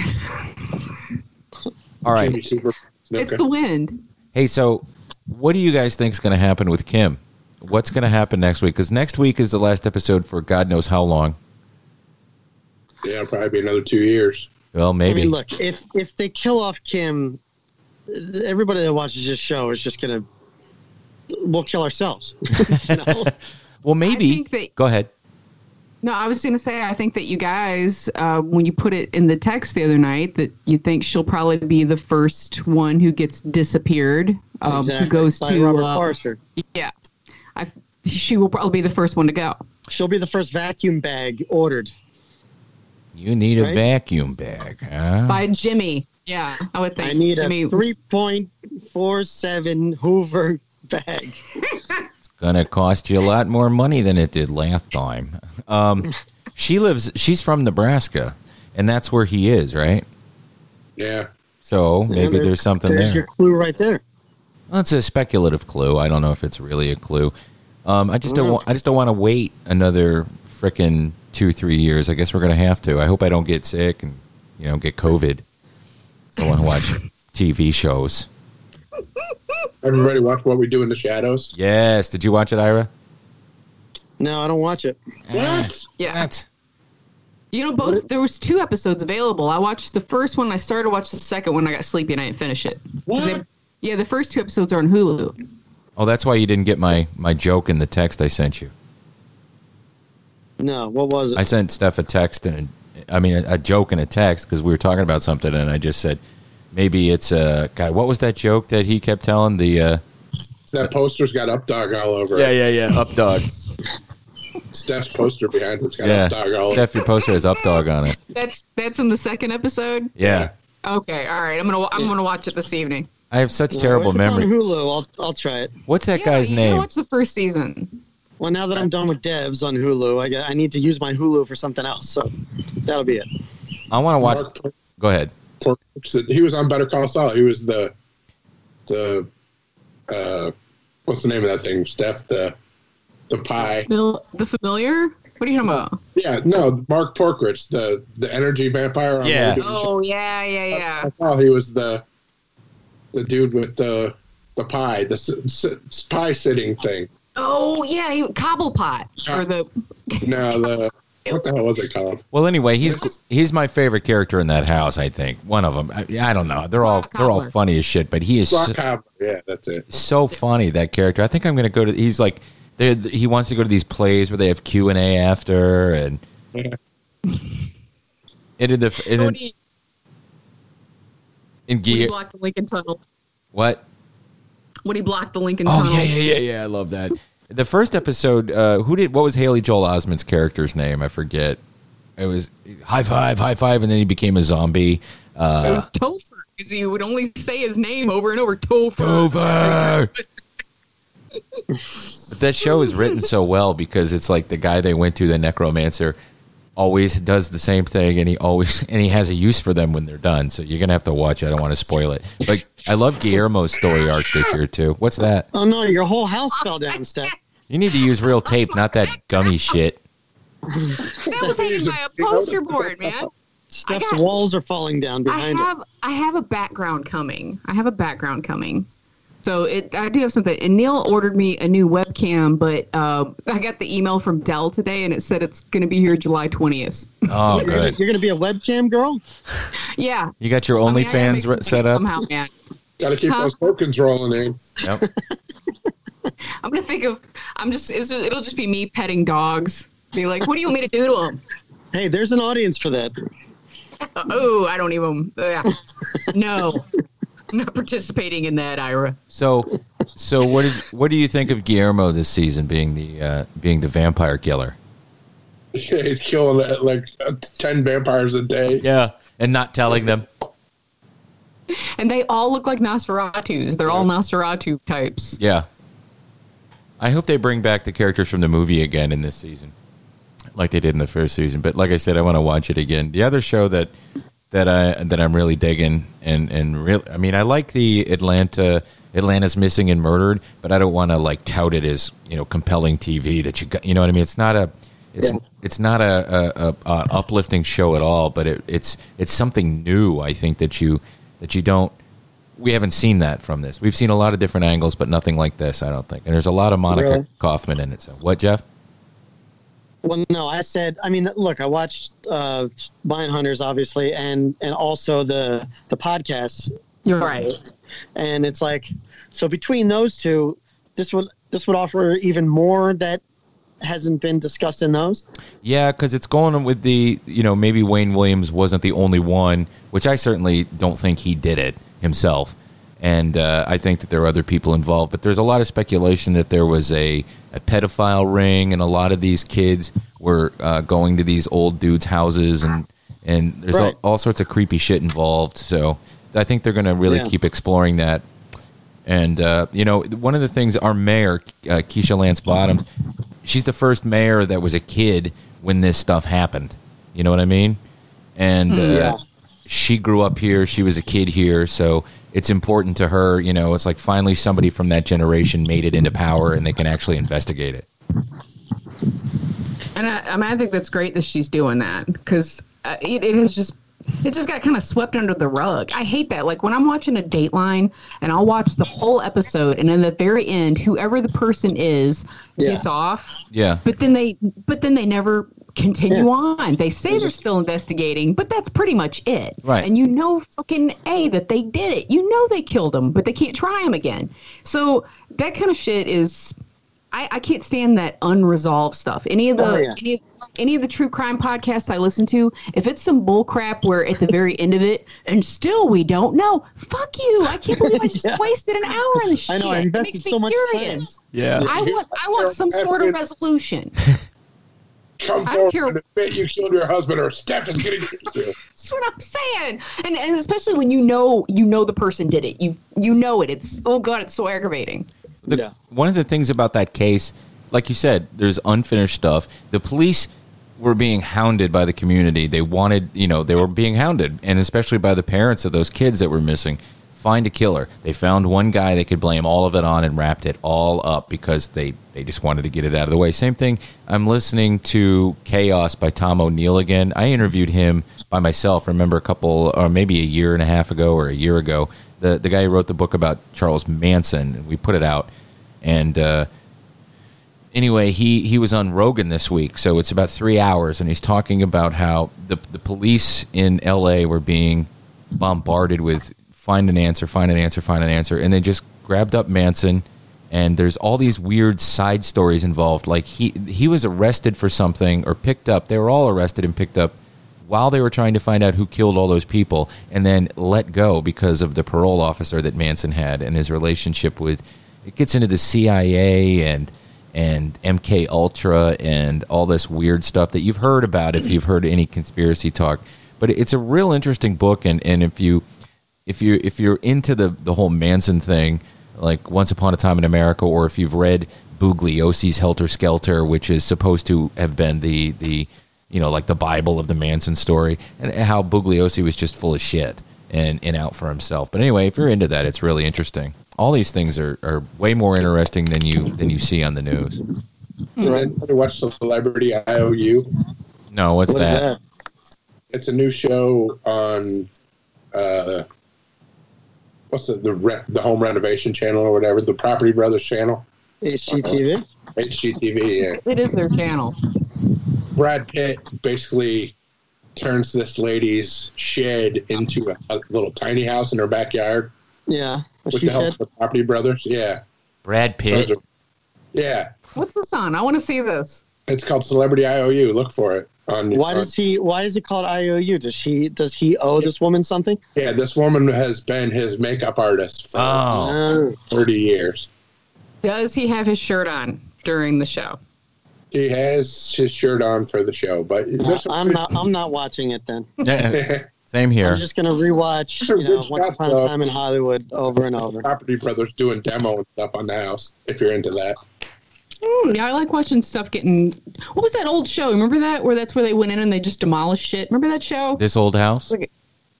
All right. Jimmy Super It's Snuka. the wind. Hey, so what do you guys think is going to happen with Kim? What's going to happen next week? Because next week is the last episode for God knows how long. Yeah, it'll probably be another two years. Well, maybe. I mean, look, if if they kill off Kim, everybody that watches this show is just gonna we'll kill ourselves. You know? Well, maybe. I think that- Go ahead. No, I was going to say, I think that you guys, uh, when you put it in the text the other night, that you think she'll probably be the first one who gets disappeared, um, exactly. who goes By to Robert uh, Forster. Yeah, I, she will probably be the first one to go. She'll be the first vacuum bag ordered. You need a Right? vacuum bag, huh? By Jimmy. Yeah, I would think. I need Jimmy. a three point four seven Hoover bag. Gonna cost you a lot more money than it did last time. Um, she lives. She's from Nebraska, and that's where he is, right? Yeah. So Yeah, maybe there- there's something There's there. your clue right there. That's a speculative clue. I don't know if it's really a clue. Um, I just don't. No. Want, I just don't want to wait another frickin' two, three years. I guess we're gonna have to. I hope I don't get sick and you know get COVID. So I want to watch T V shows. Everybody watch What We Do in the Shadows. Yes. Did you watch it, Ira? No, I don't watch it. What? Yeah. What? You know, both there was two episodes available. I watched the first one. I started to watch the second one. I got sleepy and I didn't finish it. They- yeah, the first two episodes are on Hulu. Oh, that's why you didn't get my my joke in the text I sent you. No, what was it? I sent Steph a text and a, I mean a, a joke in a text because we were talking about something, and I just said maybe it's a God. What was that joke that he kept telling the? Uh, That poster's got up dog all over yeah, it. yeah, yeah. Up dog. Steph's poster behind it's got Yeah, up dog all over Steph, your poster has up dog on it. That's that's in the second episode. Yeah, Okay, all right. I'm gonna I'm gonna watch it this evening. I have such No, terrible if it's memory. on Hulu, I'll I'll try it. What's that Yeah, guy's you gotta name? watch the first season. Well, now that I'm done with devs on Hulu, I got, I need to use my Hulu for something else. So that'll be it. I want to watch. Mark- Go ahead. He was on Better Call Saul. He was the the uh, what's the name of that thing? Steph the the pie. Mil- the familiar? What are you talking about? Yeah, no, Mark Porkridge, the the energy vampire. On Yeah. What We Do in the Oh yeah, yeah, yeah. I thought he was the the dude with the the pie, the s- s- pie sitting thing. Oh yeah, you, Cobblepot or the. No, the what the hell was it called? Well, anyway, he's he's my favorite character in that house. I think one of them. I, I don't know. They're all Rock they're all Cobbler. funny as shit, but he is Rock so, Cobbler. Yeah, that's it. so funny, that character. I think I'm gonna go to. He's like, they he wants to go to these plays where they have Q and A after, and Yeah. it in the it in, When he, in when he gear. blocked the Lincoln Tunnel. What? When he blocked the Lincoln Oh Tunnel. yeah, yeah, yeah, yeah. I love that. The first episode, uh, who did? What was Haley Joel Osment's character's name? I forget. it was high five, high five, and then he became a zombie. Uh, it was Topher, because he would only say his name over and over. Topher. Topher. But that show is written so well because it's like the guy they went to, the necromancer, always does the same thing, and he always and he has a use for them when they're done. So you're gonna have to watch it. I don't want to spoil it. But I love Guillermo's story arc this year too. What's that? Oh no, your whole house fell down, Steph. You need to use real tape, not that gummy shit. That was hanging by a poster board, man. Steph's got, walls are falling down behind I have, it. I have a background coming. I have a background coming. So it, I do have something. And Neil ordered me a new webcam, but uh, I got the email from Dell today, and it said it's going to be here July twentieth. Oh, you're good. Gonna, you're going to be a webcam girl? Yeah. You got your OnlyFans I mean, set up? Somehow, man. Got to keep huh? those tokens rolling in. Yep. I'm going to think of, I'm just, it's, it'll just be me petting dogs. Be like, what do you want me to do to them? Hey, there's an audience for that. Uh, oh, I don't even, uh, no. I'm not participating in that, Ira. So, so what did what do you think of Guillermo this season being the uh, being the vampire killer? Yeah, he's killing like ten vampires a day. Yeah, and not telling them. And they all look like Nosferatus. They're all Nosferatu types. Yeah. I hope they bring back the characters from the movie again in this season, like they did in the first season. But like I said, I want to watch it again. The other show that. That I that I'm really digging and and real. I mean, I like the Atlanta Atlanta's Missing and Murdered, but I don't want to like tout it as you know compelling T V that you got. You know what I mean? It's not a it's yeah. it's not a, a, a, a uplifting show at all, but it, it's it's something new. I think that you that you don't. We haven't seen that from this. We've seen a lot of different angles, but nothing like this. I don't think. And there's a lot of Monica really? Kaufman in it. So what, Jeff? Well, no, I said, I mean, look, I watched uh, Mindhunters, obviously, and, and also the the podcasts. You're right. And it's like, so between those two, this would this would offer even more that hasn't been discussed in those. Yeah, because it's going with the, you know, maybe Wayne Williams wasn't the only one, which I certainly don't think he did it himself. And uh, I think that there are other people involved. But there's a lot of speculation that there was a, a pedophile ring, and a lot of these kids were uh, going to these old dudes' houses, and, and there's right. all, all sorts of creepy shit involved. So I think they're going to really yeah. keep exploring that. And, uh, you know, one of the things, our mayor, uh, Keisha Lance Bottoms, she's the first mayor that was a kid when this stuff happened. You know what I mean? And uh, yeah. she grew up here. She was a kid here. So it's important to her. You know, it's like finally somebody from that generation made it into power, and they can actually investigate it. And I, I mean, I think that's great that she's doing that, because uh, it, it has just it just got kind of swept under the rug. I hate that. Like when I'm watching a Dateline and I'll watch the whole episode, and in the very end, whoever the person is yeah. gets off. Yeah. But then they, but then they never continue yeah. on. They say they're, they're still investigating, but that's pretty much it. Right. And you know, fucking A, that they did it. You know, they killed him, but they can't try him again. So that kind of shit is. I, I can't stand that unresolved stuff. Any of the oh, yeah. any, of, any of the true crime podcasts I listen to, if it's some bull crap where at the very end of it, and still we don't know, fuck you. I can't believe I just yeah. wasted an hour on this shit. I know, I invested it makes me so much furious. time. Yeah. I want I want some sort of resolution. Come forward and admit you killed your husband, or Steph is getting you. That's what I'm saying. And and especially when you know you know the person did it. You you know it. It's oh god, it's so aggravating. The, yeah. One of the things about that case, like you said, there's unfinished stuff. The police were being hounded by the community. They wanted, you know, they were being hounded, and especially by the parents of those kids that were missing. Find a killer. They found one guy they could blame all of it on and wrapped it all up because they, they just wanted to get it out of the way. Same thing, I'm listening to Chaos by Tom O'Neill again. I interviewed him by myself, remember a couple, or maybe a year and a half ago or a year ago. The the guy who wrote the book about Charles Manson, and we put it out. And uh, anyway, he, he was on Rogan this week, so it's about three hours, and he's talking about how the the police in L A were being bombarded with find an answer, find an answer, find an answer, and they just grabbed up Manson, and there's all these weird side stories involved. Like he he was arrested for something, or picked up. They were all arrested and picked up while they were trying to find out who killed all those people, and then let go because of the parole officer that Manson had and his relationship with. It gets into the C I A and and M K Ultra and all this weird stuff that you've heard about if you've heard any conspiracy talk. But it's a real interesting book, and, and if you if you if you're into the, the whole Manson thing, like Once Upon a Time in America, or if you've read Bugliosi's Helter Skelter, which is supposed to have been the the you know like the Bible of the Manson story, and how Bugliosi was just full of shit and, and out for himself. But anyway, if you're into that, it's really interesting. All these things are, are way more interesting than you than you see on the news. So I watched Celebrity I O U. No, what's What is that? that? It's a new show on uh, what's the the, re- the home renovation channel or whatever, the Property Brothers channel. H G T V? H G T V, yeah. It is their channel. Brad Pitt basically turns this lady's shed into a, a little tiny house in her backyard. Yeah. What With she the help said? of the Property Brothers, yeah. Brad Pitt. Yeah. What's this on? I want to see this. It's called Celebrity I O U. Look for it. On, Why on- does he? Why is it called I O U? Does she? Does he owe this woman something? Yeah, this woman has been his makeup artist for Oh. thirty years. Does he have his shirt on during the show? He has his shirt on for the show, but there's some I'm not. I'm not watching it then. Yeah, same here. I'm just gonna rewatch. You know, Good Once stuff, Upon a though. Time in Hollywood over and over. Property Brothers doing demo and stuff on the house. If you're into that, Mm, yeah, I like watching stuff getting. What was that old show? Remember that? Where that's where they went in and they just demolished shit. Remember that show? This old house? Like-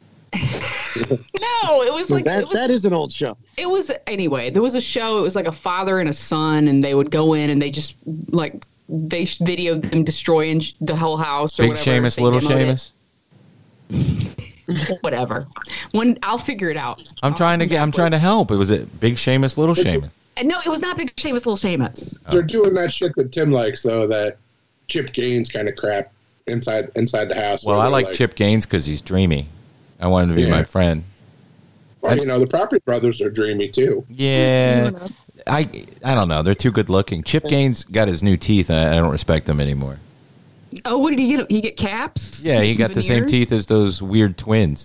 No, it was like that. it was, that is an old show. it was anyway. There was a show. It was like a father and a son, and they would go in and they just like they videoed them destroying sh- the whole house. Or Big whatever. Seamus, They little demoed Seamus? it. Whatever. When I'll figure it out. I'm trying to get. I'm trying to help. It was it Big Seamus, little Seamus. And no, it was not Big Seamus, Little Seamus. they're doing that shit that Tim likes, though. That Chip Gaines kind of crap inside inside the house. Well, where I they're like Chip Gaines because he's dreamy. I want him to be Yeah. my friend. Well, you know, the Property Brothers are dreamy too. Yeah, I I don't know. They're too good looking. Chip Gaines got his new teeth, and I don't respect him anymore. Oh, what did he get? He get caps? Yeah, he got the same Veneers? teeth as those weird twins.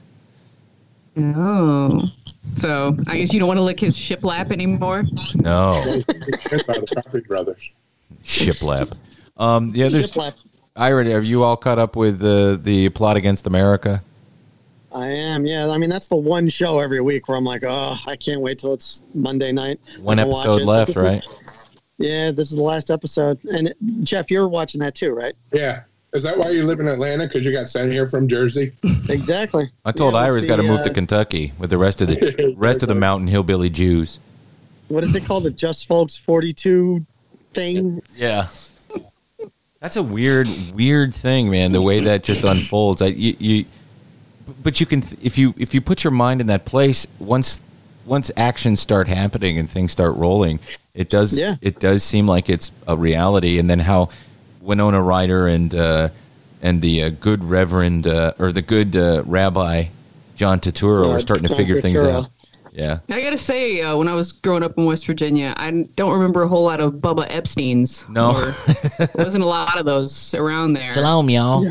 Oh. So I guess you don't want to lick his shiplap anymore? No, About the Property Brothers. shiplap. Um, the other, Shiplap. Ira, are you all caught up with the the plot against America? I am. Yeah. I mean, that's the one show every week where I'm like, oh, I can't wait till it's Monday night. One I can watch episode it. left, This is- right? Yeah, this is the last episode. And Jeff, you're watching that too, right? Yeah. Is that why you live in Atlanta? Because you got sent here from Jersey? Exactly. I told Yeah, Ira what's he's got to the, move uh, to Kentucky with the rest of the rest of the mountain hillbilly Jews. What is it called? The Just Folks forty-two thing? Yeah. That's a weird, weird thing, man. The way that just unfolds. I, you, you, but you can, if you if you put your mind in that place, once once actions start happening and things start rolling, it does. Yeah. It does seem like it's a reality. And then how Winona Ryder and uh, and the uh, good Reverend uh, or the good uh, Rabbi John Turturro Yeah, are starting to John figure things Turturro. out. Yeah. I gotta say, uh, when I was growing up in West Virginia, I don't remember a whole lot of Bubba Epstein's. No. Or, there wasn't a lot of those around there. Shalom, y'all.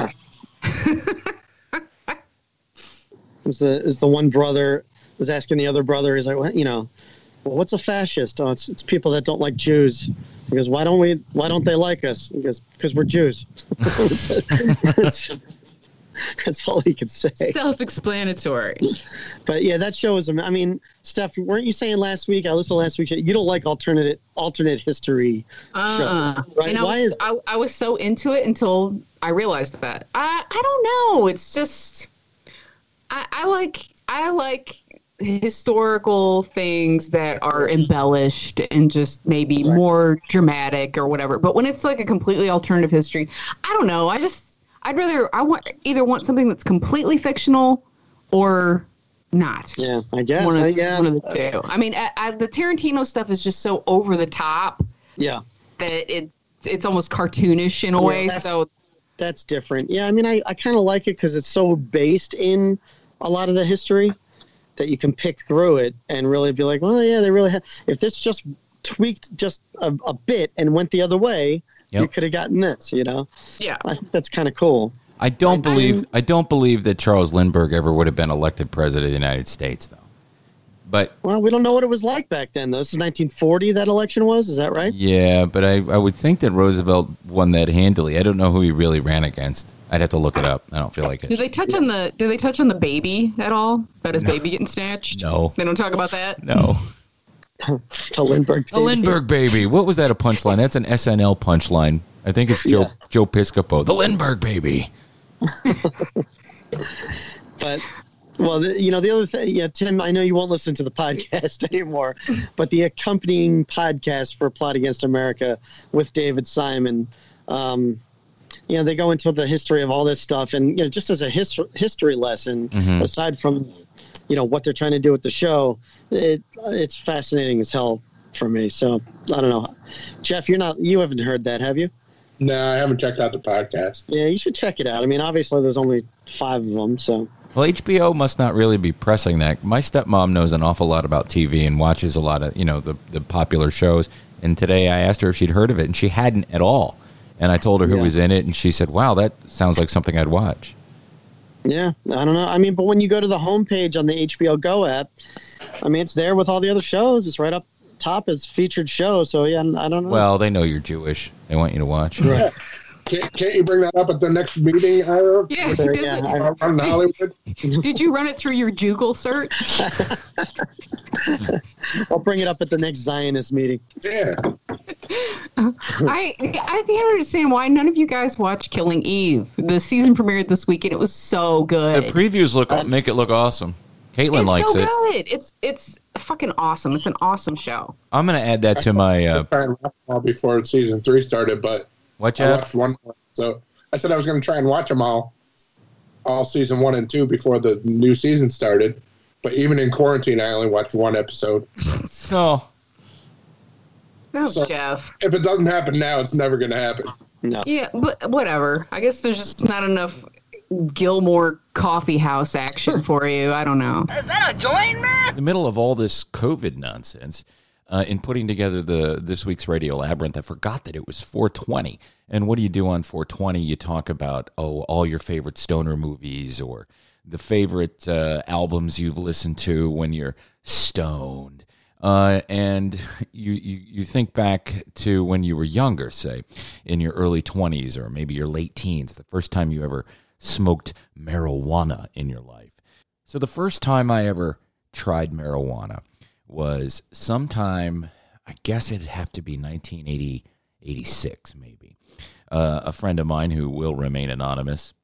Is the is the one brother was asking the other brother? He's like, well, you know, well, what's a fascist? Oh, it's it's people that don't like Jews. He goes, why don't we? Why don't they like us? He goes, because we're Jews. that's, that's all he could say. Self-explanatory. But yeah, that show is. I mean, Steph, weren't you saying last week? I listened to last week. You don't like alternate alternate history Uh, show, right? and I Why was, is I, I was so into it until I realized that. I I don't know. It's just I, I like I like historical things that are embellished and just maybe more dramatic or whatever. But when it's like a completely alternative history, I don't know. I just I'd rather I want either want something that's completely fictional or not. Yeah, I guess. One of, I, yeah, one of the two. I mean, I, I, the Tarantino stuff is just so over the top yeah. that it it's almost cartoonish in a Yeah, way. that's- So That's different. Yeah, I mean, I, I kind of like it because it's so based in a lot of the history that you can pick through it and really be like, well, yeah, they really have. If this just tweaked just a, a bit and went the other way, Yep. you could have gotten this, you know? yeah, I think that's kind of cool. I don't I- believe I don't believe that Charles Lindbergh ever would have been elected president of the United States, though. But Well, we don't know what it was like back then, though. This is nineteen forty, that election was. Is that right? yeah, but I, I would think that Roosevelt won that handily. I don't know who he really ran against. I'd have to look it up. I don't feel like Did it. they touch on the? Did they touch on the baby at all? About his baby getting snatched? No. They don't talk about that. No. The Lindbergh. The Lindbergh baby. What was that a punchline? That's an S N L punchline. I think it's Joe Yeah. Joe Piscopo. The Lindbergh baby. But, well, the, you know, the other thing, yeah, Tim, I know you won't listen to the podcast anymore, but the accompanying podcast for Plot Against America with David Simon, um, you know, they go into the history of all this stuff. And, you know, just as a history history lesson, Mhm. aside from, you know, what they're trying to do with the show, it it's fascinating as hell for me. So, I don't know. Jeff, you're not, you haven't heard that, have you? No, I haven't checked out the podcast. Yeah, you should check it out. I mean, obviously, there's only five of them, so. Well, H B O must not really be pressing that. My stepmom knows an awful lot about T V and watches a lot of, you know, the, the popular shows. And today I asked her if she'd heard of it, and she hadn't at all. And I told her who Yeah. was in it, and she said, wow, that sounds like something I'd watch. Yeah, I don't know. I mean, but when you go to the homepage on the H B O Go app, I mean, it's there with all the other shows. It's right up top as featured show. So, yeah, I don't know. Well, they know you're Jewish. They want you to watch. Yeah. Can't, can't you bring that up at the next meeting, Ira? Yeah, So, does yeah, it- I- Around Hollywood? Did you run it through your Google search? I'll bring it up at the next Zionist meeting. Yeah. I I can't understand why none of you guys watched Killing Eve. The season premiered this week, and it was so good. The previews look make it look awesome. Caitlin it's likes so it. good. It's it's fucking awesome. It's an awesome show. I'm going to add that to my uh, I tried to watch them all before season three started, but what, I Jeff? watched one. So I said I was going to try and watch them all, all season one and two before the new season started. But even in quarantine, I only watched one episode. So Oh, So- Jeff. If it doesn't happen now, it's never going to happen. No. Yeah, but whatever. I guess there's just not enough Gilmore Coffee House action for you. I don't know. in the middle of all this COVID nonsense, uh, in putting together the this week's Radio Labyrinth, I forgot that it was four twenty. And what do you do on four twenty? You talk about, oh, all your favorite stoner movies or the favorite uh, albums you've listened to when you're stoned. Uh, and you, you, you think back to when you were younger, say, in your early twenties or maybe your late teens, the first time you ever smoked marijuana in your life. So the first time I ever tried marijuana was sometime, I guess it'd have to be nineteen eighty, eighty-six maybe. Uh, a friend of mine who will remain anonymous,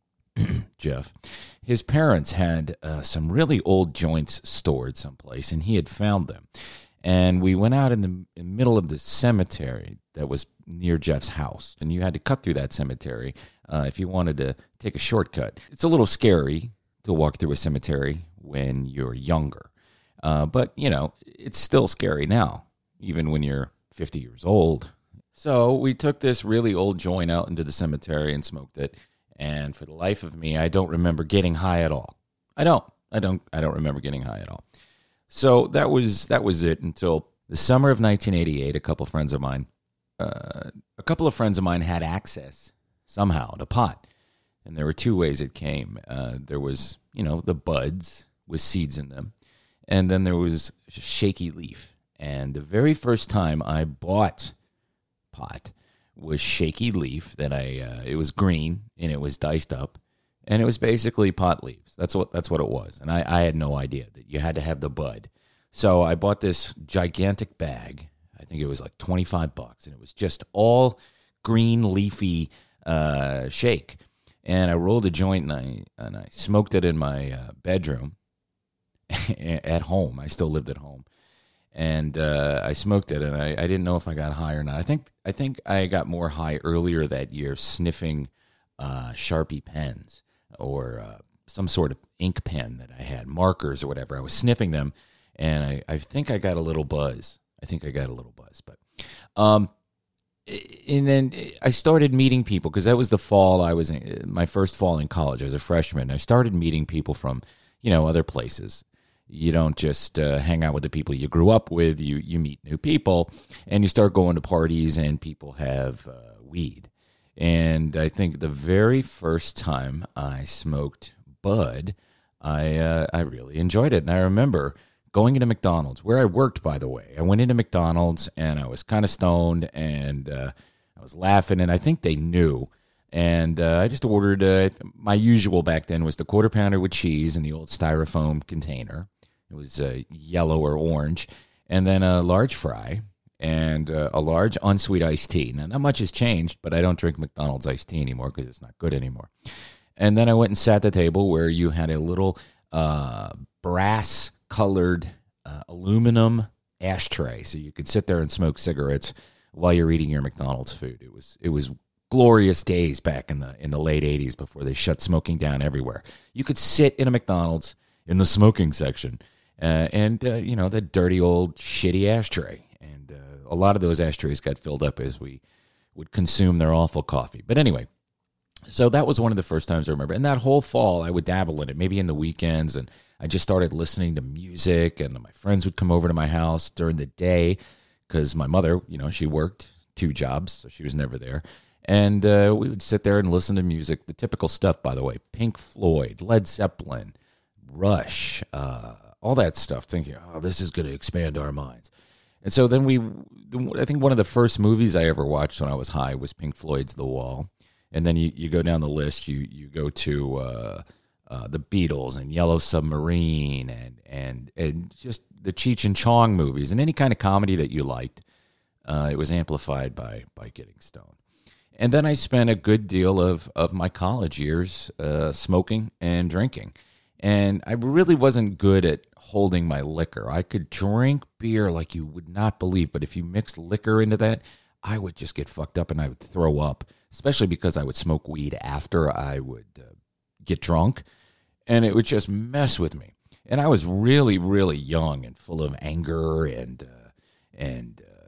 Jeff, his parents had uh, some really old joints stored someplace, and he had found them. And we went out in the, in the middle of the cemetery that was near Jeff's house, and you had to cut through that cemetery uh, if you wanted to take a shortcut. It's a little scary to walk through a cemetery when you're younger, uh, but, you know, it's still scary now, even when you're fifty years old. So we took this really old joint out into the cemetery and smoked it. And for the life of me, I don't remember getting high at all. I don't. I don't. I don't remember getting high at all. So that was that was it until the summer of nineteen eighty-eight. A couple friends of mine, uh, a couple of friends of mine had access somehow to pot, and there were two ways it came. Uh, there was, you know, the buds with seeds in them, and then there was shaky leaf. And the very first time I bought pot was shaky leaf that I uh, it was green and it was diced up, and it was basically pot leaves. That's what that's what it was. And I, I had no idea that you had to have the bud. So I bought this gigantic bag. I think it was like twenty-five bucks, and it was just all green leafy uh, shake. And I rolled a joint and I and I smoked it in my uh, bedroom at home. I still lived at home. And uh, I smoked it, and I, I didn't know if I got high or not. I think I think I got more high earlier that year sniffing uh, Sharpie pens or uh, some sort of ink pen that I had, markers or whatever. I was sniffing them, and I, I think I got a little buzz. I think I got a little buzz. But um, and then I started meeting people because that was the fall. I was in, my first fall in college as a freshman. I started meeting people from, you know, other places. You don't just uh, hang out with the people you grew up with. You you meet new people, and you start going to parties, and people have uh, weed. And I think the very first time I smoked bud, I uh, I really enjoyed it. And I remember going into McDonald's, where I worked, by the way. I went into McDonald's, and I was kind of stoned, and uh, I was laughing, and I think they knew. And uh, I just ordered, uh, my usual back then was the quarter pounder with cheese in the old styrofoam container. It was uh, yellow or orange. And then a large fry and uh, a large unsweet iced tea. Now, not much has changed, but I don't drink McDonald's iced tea anymore because it's not good anymore. And then I went and sat at the table where you had a little uh, brass-colored uh, aluminum ashtray, so you could sit there and smoke cigarettes while you're eating your McDonald's food. It was it was glorious days back in the in the late eighties before they shut smoking down everywhere. You could sit in a McDonald's in the smoking section, uh, and uh, you know, that dirty old shitty ashtray. And uh, a lot of those ashtrays got filled up as we would consume their awful coffee. But anyway, so that was one of the first times I remember. And that whole fall, I would dabble in it, maybe in the weekends, and I just started listening to music, and my friends would come over to my house during the day because my mother, you know, she worked two jobs, so she was never there. And uh, we would sit there and listen to music, the typical stuff, by the way, Pink Floyd, Led Zeppelin, Rush, uh, all that stuff, thinking, oh, this is going to expand our minds. And so then we, I think one of the first movies I ever watched when I was high was Pink Floyd's The Wall. And then you, you go down the list, you you go to uh, uh, the Beatles and Yellow Submarine and, and, and just the Cheech and Chong movies and any kind of comedy that you liked. Uh, it was amplified by by getting stoned. And then I spent a good deal of, of my college years uh, smoking and drinking. And I really wasn't good at holding my liquor. I could drink beer like you would not believe, but if you mixed liquor into that, I would just get fucked up and I would throw up, especially because I would smoke weed after I would uh, get drunk, and it would just mess with me. And I was really, really young and full of anger and uh, and uh,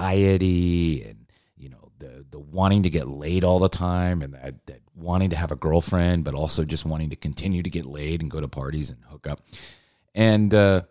anxiety and, you know, the the wanting to get laid all the time, and that, that wanting to have a girlfriend, but also just wanting to continue to get laid and go to parties and hook up. And uh,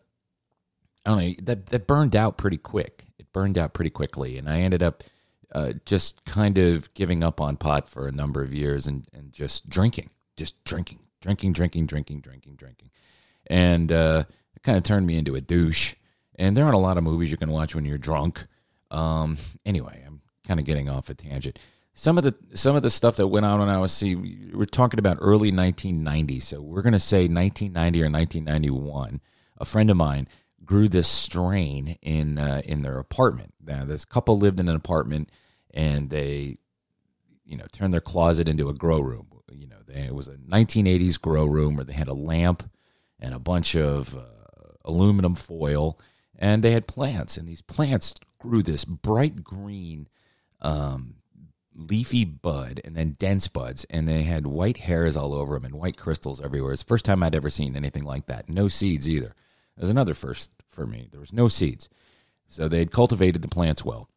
I don't know, that, that burned out pretty quick. It burned out pretty quickly, and I ended up uh, just kind of giving up on pot for a number of years and, and just drinking, just drinking, drinking, drinking, drinking, drinking, drinking. And uh, it kind of turned me into a douche. And there aren't a lot of movies you can watch when you're drunk. Um, anyway, I'm kind of getting off a tangent. Some of the some of the stuff that went on when I was, see, we're talking about early nineteen ninety, so we're going to say nineteen ninety or nineteen ninety-one. A friend of mine grew this strain in uh, in their apartment. Now, this couple lived in an apartment, and they, you know, turned their closet into a grow room. You know, they, it was a nineteen eighties grow room where they had a lamp and a bunch of uh, aluminum foil, and they had plants, and these plants grew this bright green um, leafy bud and then dense buds, and they had white hairs all over them and white crystals everywhere. It's the first time I'd ever seen anything like that. No seeds either. It was another first for me. There was no seeds. So they had cultivated the plants well.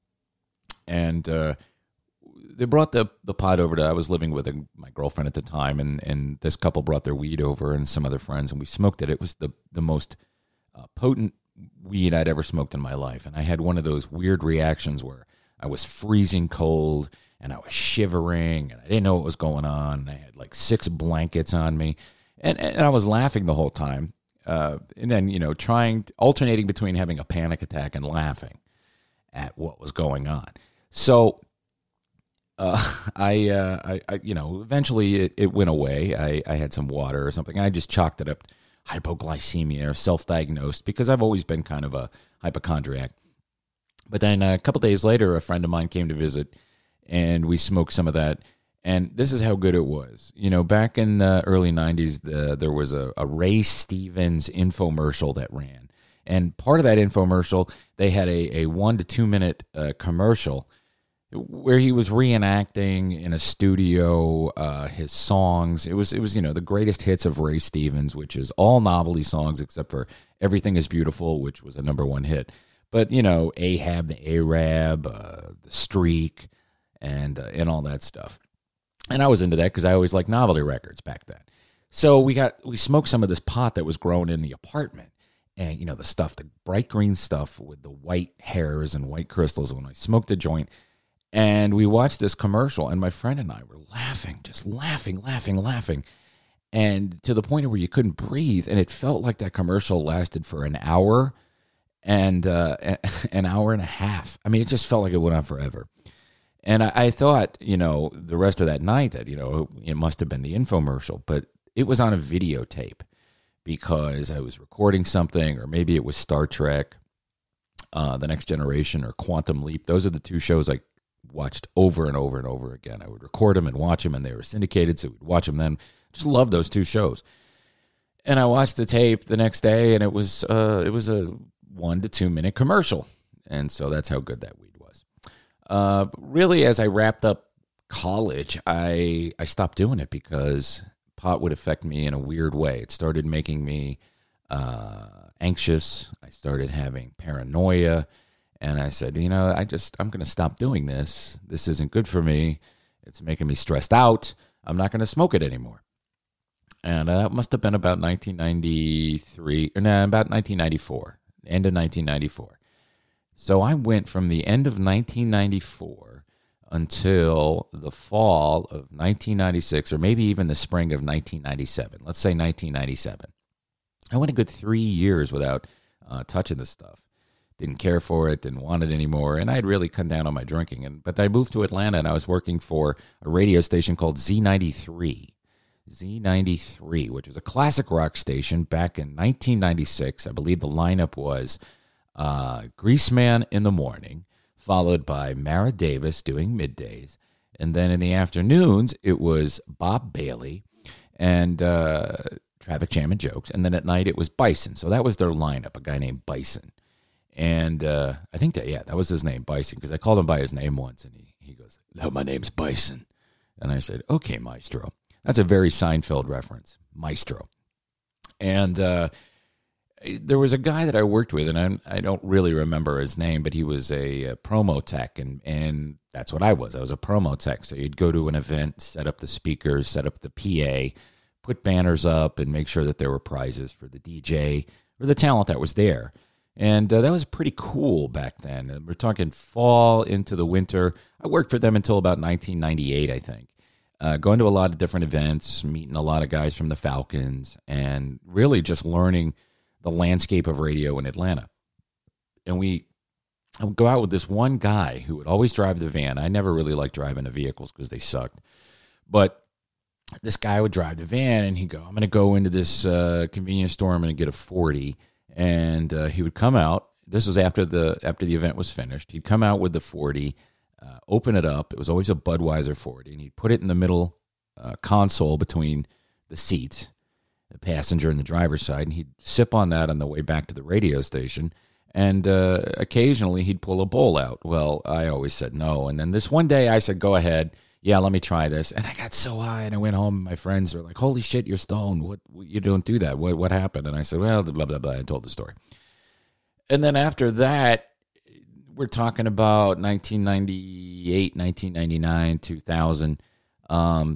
And uh, they brought the, the pot over to, I was living with a, my girlfriend at the time, and, and this couple brought their weed over and some other friends, and we smoked it. It was the, the most uh, potent weed I'd ever smoked in my life. And I had one of those weird reactions where I was freezing cold and I was shivering and I didn't know what was going on. And I had like six blankets on me, and, and I was laughing the whole time. Uh, and then, you know, trying, alternating between having a panic attack and laughing at what was going on. So uh, I, uh, I, I, you know, eventually it, it went away. I, I had some water or something. I just chalked it up to hypoglycemia or self-diagnosed because I've always been kind of a hypochondriac. But then a couple days later, a friend of mine came to visit, and we smoked some of that. And this is how good it was. You know, back in the early nineties, the, there was a, a Ray Stevens infomercial that ran. And part of that infomercial, they had a, a one to two minute uh, commercial where he was reenacting in a studio uh, his songs. It was, it was, you know, the greatest hits of Ray Stevens, which is all novelty songs except for Everything is Beautiful, which was a number one hit. But, you know, Ahab, the Arab, uh, the Streak, and uh, and all that stuff. And I was into that because I always liked novelty records back then. So we got we smoked some of this pot that was grown in the apartment. And, you know, the stuff, the bright green stuff with the white hairs and white crystals. When I smoked a joint, and we watched this commercial, and my friend and I were laughing, just laughing, laughing, laughing. and to the point where you couldn't breathe, and it felt like that commercial lasted for an hour and uh, an hour and a half. I mean, it just felt like it went on forever. And I, I thought, you know, the rest of that night that, you know, it must have been the infomercial, but it was on a videotape because I was recording something, or maybe it was Star Trek, uh, The Next Generation, or Quantum Leap. Those are the two shows I watched over and over and over again. I would record them and watch them, and they were syndicated, so we'd watch them then. Just loved those two shows. And I watched the tape the next day, and it was uh, it was a one to two minute commercial, and so that's how good that weed was. Uh, really, as I wrapped up college, I I stopped doing it because pot would affect me in a weird way. It started making me uh, anxious. I started having paranoia. And I said, you know, I just, I'm going to stop doing this. This isn't good for me. It's making me stressed out. I'm not going to smoke it anymore. And uh, that must have been about nineteen ninety-three, or no, about nineteen ninety-four, end of nineteen ninety-four. So I went from the end of nineteen ninety-four until the fall of nineteen ninety-six, or maybe even the spring of nineteen ninety-seven. Let's say nineteen ninety-seven. I went a good three years without uh, touching this stuff. Didn't care for it, didn't want it anymore, and I had really cut down on my drinking. And but I moved to Atlanta, and I was working for a radio station called Z ninety-three. Z ninety-three, which was a classic rock station back in nineteen ninety-six. I believe the lineup was uh, Greaseman in the morning, followed by Mara Davis doing middays. And then in the afternoons, it was Bob Bailey and uh, Traffic Jam and Jokes. And then at night, it was Bison. So that was their lineup, a guy named Bison. And uh, I think that, yeah, that was his name, Bison, because I called him by his name once, and he, he goes, no, my name's Bison. And I said, okay, Maestro. That's a very Seinfeld reference, Maestro. And uh, there was a guy that I worked with, and I, I don't really remember his name, but he was a, a promo tech, and, and that's what I was. I was a promo tech. So you'd go to an event, set up the speakers, set up the P A, put banners up, and make sure that there were prizes for the D J or the talent that was there. And uh, that was pretty cool back then. And we're talking fall into the winter. I worked for them until about nineteen ninety-eight, I think. Uh, going to a lot of different events, meeting a lot of guys from the Falcons, and really just learning the landscape of radio in Atlanta. And we I would go out with this one guy who would always drive the van. I never really liked driving the vehicles because they sucked. But this guy would drive the van, and he'd go, I'm going to go into this uh, convenience store. I'm going to get a forty. And uh, he would come out. This was after the after the event was finished. He'd come out with the forty, uh, open it up. It was always a Budweiser forty, and he'd put it in the middle uh, console between the seats, the passenger and the driver's side, and he'd sip on that on the way back to the radio station. And uh, occasionally he'd pull a bowl out. Well, I always said no. And then this one day I said, go ahead. Yeah, let me try this. And I got so high, and I went home, and my friends were like, holy shit, you're stoned. What, you don't do that. What what happened? And I said, well, blah, blah, blah. I told the story. And then after that, we're talking about nineteen ninety-eight, nineteen ninety-nine, two thousand. Um,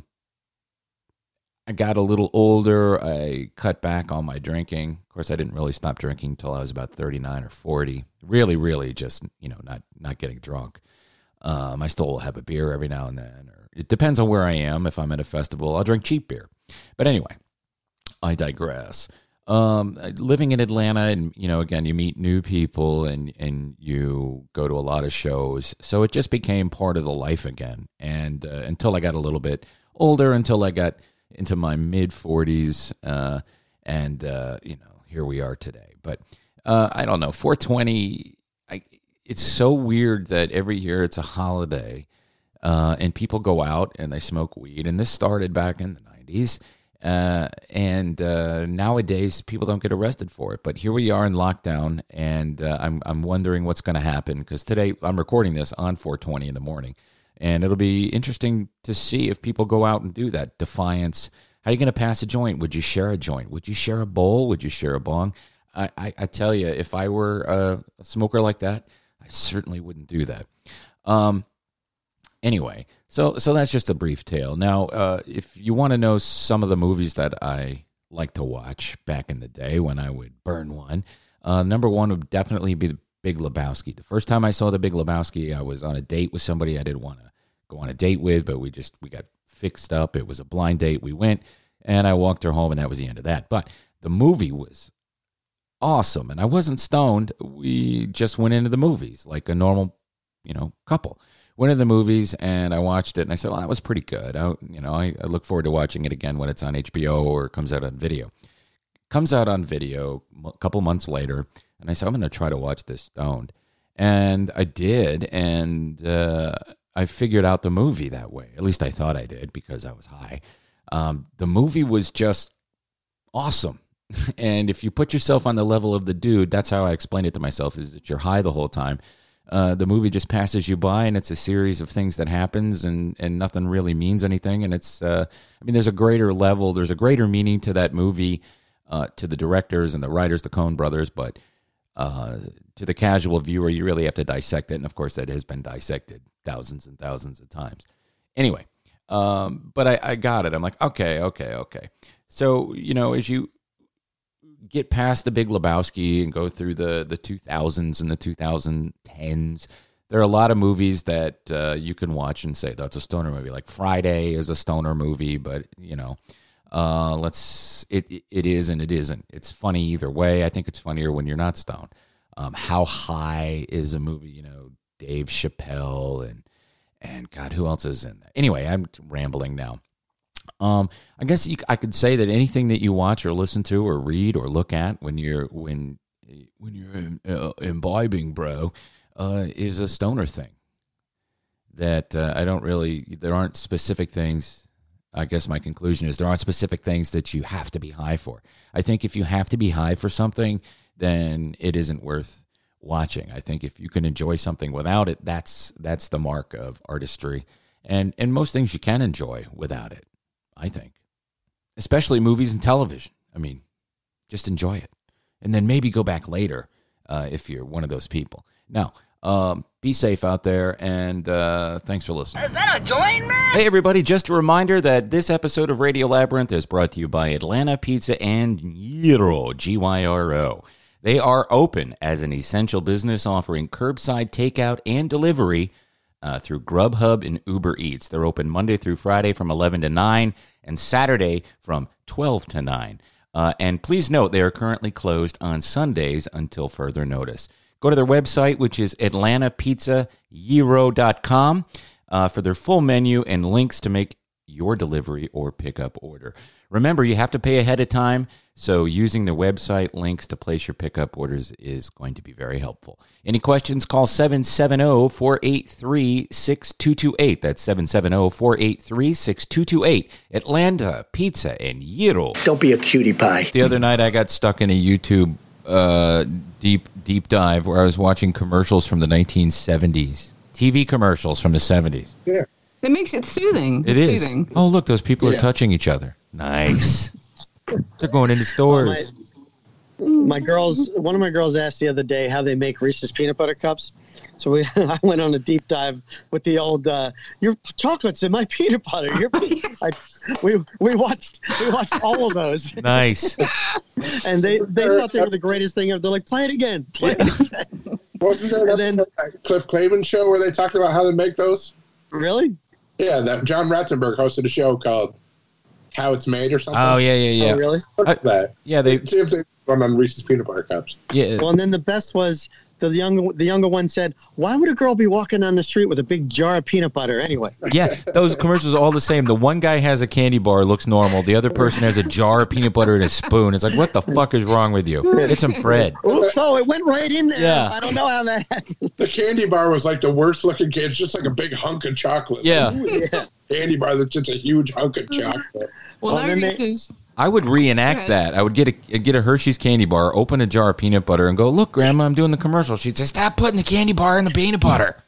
I got a little older. I cut back on my drinking. Of course, I didn't really stop drinking until I was about thirty-nine or forty. Really, really just, you know, not not getting drunk. Um, I still have a beer every now and then. Or it depends on where I am. If I'm at a festival, I'll drink cheap beer. But anyway, I digress. Um, living in Atlanta, and, you know, again, you meet new people, and, and you go to a lot of shows. So it just became part of the life again. And uh, until I got a little bit older, until I got into my mid-forties, uh, and, uh, you know, here we are today. But uh, I don't know, four twenty... I, it's so weird that every year it's a holiday, uh, and people go out and they smoke weed. And this started back in the nineties. Uh, and uh, nowadays people don't get arrested for it. But here we are in lockdown, and uh, I'm I'm wondering what's going to happen, because today I'm recording this on four twenty in the morning. And it'll be interesting to see if people go out and do that. Defiance. How are you going to pass a joint? Would you share a joint? Would you share a bowl? Would you share a bong? I, I, I tell you, if I were a smoker like that, I certainly wouldn't do that. Um, anyway, so so that's just a brief tale. Now, uh, if you want to know some of the movies that I like to watch back in the day when I would burn one, uh, number one would definitely be The Big Lebowski. The first time I saw The Big Lebowski, I was on a date with somebody I didn't want to go on a date with, but we just we got fixed up. It was a blind date. We went, And I walked her home, and that was the end of that. But the movie was awesome, and I wasn't stoned. We just went into the movies like a normal, you know, couple. Went into the movies, and I watched it, and I said, well, that was pretty good. I, you know, I, I look forward to watching it again when it's on H B O or comes out on video. Comes out on video a couple months later, and I said, I'm going to try to watch this stoned. And I did, and uh, I figured out the movie that way. At least I thought I did because I was high. Um, the movie was just awesome. And if you put yourself on the level of the dude, that's how I explain it to myself, is that you're high the whole time. Uh, the movie just passes you by, and it's a series of things that happens, and, and nothing really means anything. And it's, uh, I mean, there's a greater level, there's a greater meaning to that movie, uh, to the directors and the writers, the Coen brothers, but uh, to the casual viewer, you really have to dissect it. And of course, that has been dissected thousands and thousands of times. Anyway, um, but I, I got it. I'm like, okay, okay, okay. So, you know, as you get past the Big Lebowski and go through the, the two thousands and the twenty tens, there are a lot of movies that uh, you can watch and say, that's a stoner movie. Like Friday is a stoner movie, but, you know, uh, let's, it, it is and it isn't. It's funny either way. I think it's funnier when you're not stoned. Um, How High is a movie, you know, Dave Chappelle and, and God, who else is in that? Anyway, I'm rambling now. Um, I guess you, I could say that anything that you watch or listen to or read or look at when you're when when you're uh, imbibing, bro, uh, is a stoner thing. That uh, I don't really. There aren't specific things. I guess my conclusion is there aren't specific things that you have to be high for. I think if you have to be high for something, then it isn't worth watching. I think if you can enjoy something without it, that's that's the mark of artistry, and and most things you can enjoy without it. I think, especially movies and television. I mean, just enjoy it. And then maybe go back later uh, if you're one of those people. Now, um, be safe out there, and uh, thanks for listening. Is that a joint, man? Hey, everybody, just a reminder that this episode of Radio Labyrinth is brought to you by Atlanta Pizza and Gyro, G Y R O. They are open as an essential business offering curbside takeout and delivery Uh, through Grubhub and Uber Eats. They're open Monday through Friday from eleven to nine and Saturday from twelve to nine. Uh, and please note, they are currently closed on Sundays until further notice. Go to their website, which is atlanta pizza gyro dot com, uh, for their full menu and links to make your delivery or pickup order. Remember, you have to pay ahead of time, so using the website links to place your pickup orders is going to be very helpful. Any questions, call seven seven zero, four eight three, six two two eight. That's seven seven zero, four eight three, six two two eight. Atlanta Pizza and Gyro. Don't be a cutie pie. The other night I got stuck in a YouTube uh, deep deep dive where I was watching commercials from the nineteen seventies. T V commercials from the seventies. Yeah. It makes it soothing. It it's is. Soothing. Oh, look, those people Yeah. are touching each other. Nice. They're going into stores. My girls, one of my girls asked the other day how they make Reese's peanut butter cups. So we, I went on a deep dive with the old, uh, your chocolate's in my peanut butter. Your, I, we we watched we watched all of those. Nice. And they, they thought they were the greatest thing ever. They're like, play it again. Play it again. Wasn't there And an then- Cliff Clavin show where they talked about how they make those? Really? Yeah, that John Ratzenberg hosted a show called How It's Made or something. Oh, yeah, yeah, yeah. Oh, really? What's I- that? Yeah, they. See if they run on Reese's peanut butter cups. Yeah. Well, and then the best was the younger the younger one said, "Why would a girl be walking down the street with a big jar of peanut butter anyway?" Yeah, those commercials are all the same. The one guy has a candy bar, looks normal. The other person has a jar of peanut butter and a spoon. It's like, what the fuck is wrong with you? Get some bread. Oops, oh, it went right in there. Yeah. I don't know how that happened. The candy bar was like the worst looking kid. It's just like a big hunk of chocolate. Yeah. Yeah. Candy bar that's just a huge hunk of chocolate. Well, Oh, now then you're they- getting to- I would reenact Okay. that. I would get a get a Hershey's candy bar, open a jar of peanut butter, and go, look, Grandma, I'm doing the commercial. She'd say, stop putting the candy bar in the peanut butter.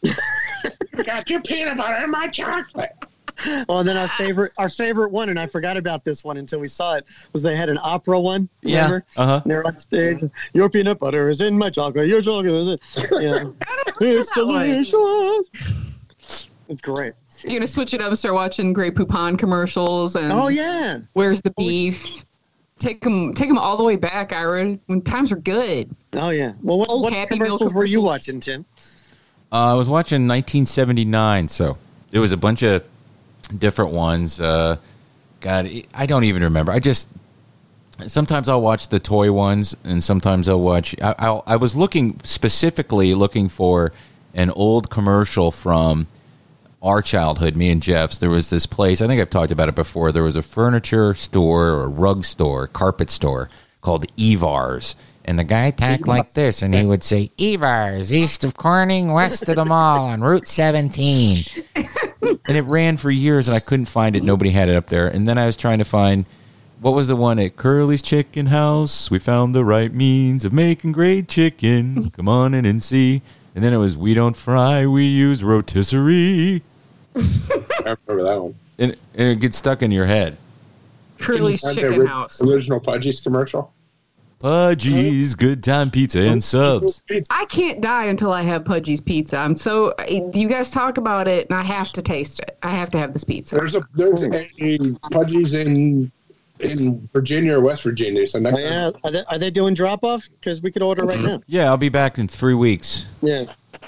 Got your peanut butter in my chocolate. Oh, and then our favorite our favorite one, and I forgot about this one until we saw it, was they had an opera one. Remember? Yeah. Uh-huh. And they're on stage. Your peanut butter is in my chocolate. Your chocolate is in. You know, it's that one. delicious. It's great. You're gonna switch it up and start watching Grey Poupon commercials and Oh yeah. Where's the beef? Take them, take them all the way back, Ira. When times were good. Oh yeah. Well, what, Old what Happy Meal commercials were you commercials. watching, Tim? Uh, I was watching nineteen seventy-nine, so there was a bunch of different ones. Uh, God, I don't even remember. I just sometimes I'll watch the toy ones, and sometimes I'll watch. I, I'll, I was looking specifically looking for an old commercial from our childhood, me and Jeff's. There was this place. I think I've talked about it before. There was a furniture store or a rug store, carpet store called Evars. And the guy talked like this, and he would say, Evars, east of Corning, west of the mall, on Route seventeen. And it ran for years, and I couldn't find it. Nobody had it up there. And then I was trying to find, what was the one at Curly's Chicken House? We found the right means of making great chicken. Come on in and see. And then it was, we don't fry, we use rotisserie. I remember that one. And, and it gets stuck in your head. Curly's Chicken ori- House. Original Pudgy's commercial. Pudgy's Good Time Pizza and Subs. I can't die until I have Pudgy's Pizza. I'm so you guys talk about it, and I have to taste it. I have to have this pizza. There's a there's a Pudgy's in in Virginia or West Virginia. So next Oh, yeah, are they, are they doing drop off? Because we could order right now. Yeah, I'll be back in three weeks. Yeah.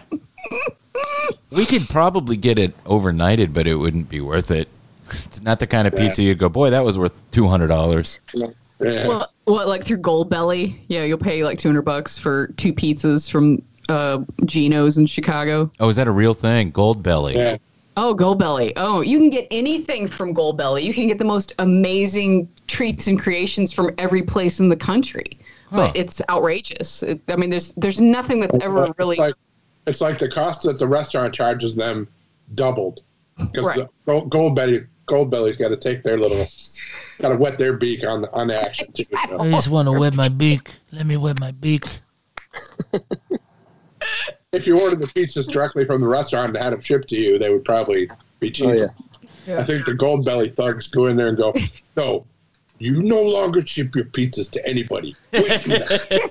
We could probably get it overnighted, but it wouldn't be worth it. It's not the kind of pizza you'd go, boy, that was worth two hundred dollars. Yeah. Well, what, like through Gold Belly? Yeah, you'll pay like two hundred bucks for two pizzas from uh, Geno's in Chicago. Oh, is that a real thing? Gold Belly. Yeah. Oh, Gold Belly. Oh, you can get anything from Gold Belly. You can get the most amazing treats and creations from every place in the country. Huh. But it's outrageous. It, I mean, there's there's nothing that's ever really. It's like, it's like the cost that the restaurant charges them doubled because Right. the Gold, Gold Belly Gold Belly's got to take their little, got to wet their beak on the on the action too. So. I just want to wet my beak. Let me wet my beak. If you ordered the pizzas directly from the restaurant and had them shipped to you, they would probably be cheaper. Oh, yeah. I think the Gold Belly thugs go in there and go, no, you no longer ship your pizzas to anybody. Wait do that.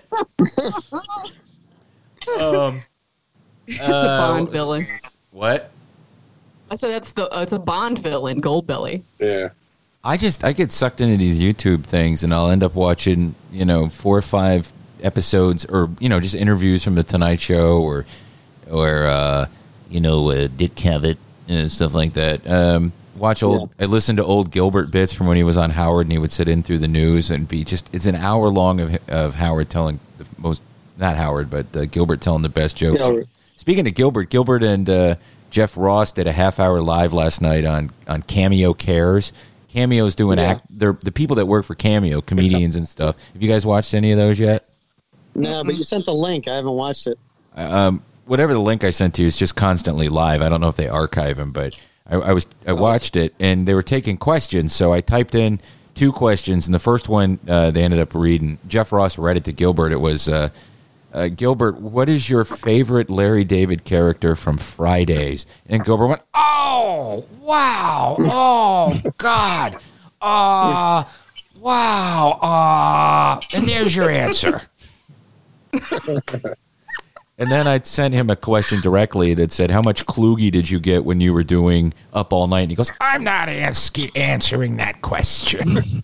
Um, It's a Bond villain. What? I said that's the uh, it's a Bond villain, Gold Belly. Yeah. I just I get sucked into these YouTube things, and I'll end up watching, you know, four or five episodes, or you know, just interviews from the Tonight Show, or or uh, you know, uh, Dick Cavett and stuff like that. Um, watch old. I listen to old Gilbert bits from when he was on Howard, and he would sit in through the news and be just. It's an hour long of of Howard telling the most, not Howard, but uh, Gilbert telling the best jokes. Gilbert. Speaking of Gilbert, Gilbert and uh, Jeff Ross did a half hour live last night on on Cameo Cares. Cameo's doing Yeah. act. They're the people that work for Cameo, comedians and stuff. Have you guys watched any of those yet? No, but you sent the link. I haven't watched it. Um, whatever the link I sent to you is just constantly live. I don't know if they archive them, but I, I was I watched it and they were taking questions. So I typed in two questions, and the first one uh, they ended up reading. Jeff Ross read it to Gilbert. It was uh, uh, Gilbert, what is your favorite Larry David character from Fridays? And Gilbert went, oh wow, oh God, uh, wow, uh, and there's your answer. And then I sent him a question directly that said, how much Kluge did you get when you were doing Up All Night? And he goes, I'm not ans- answering that question.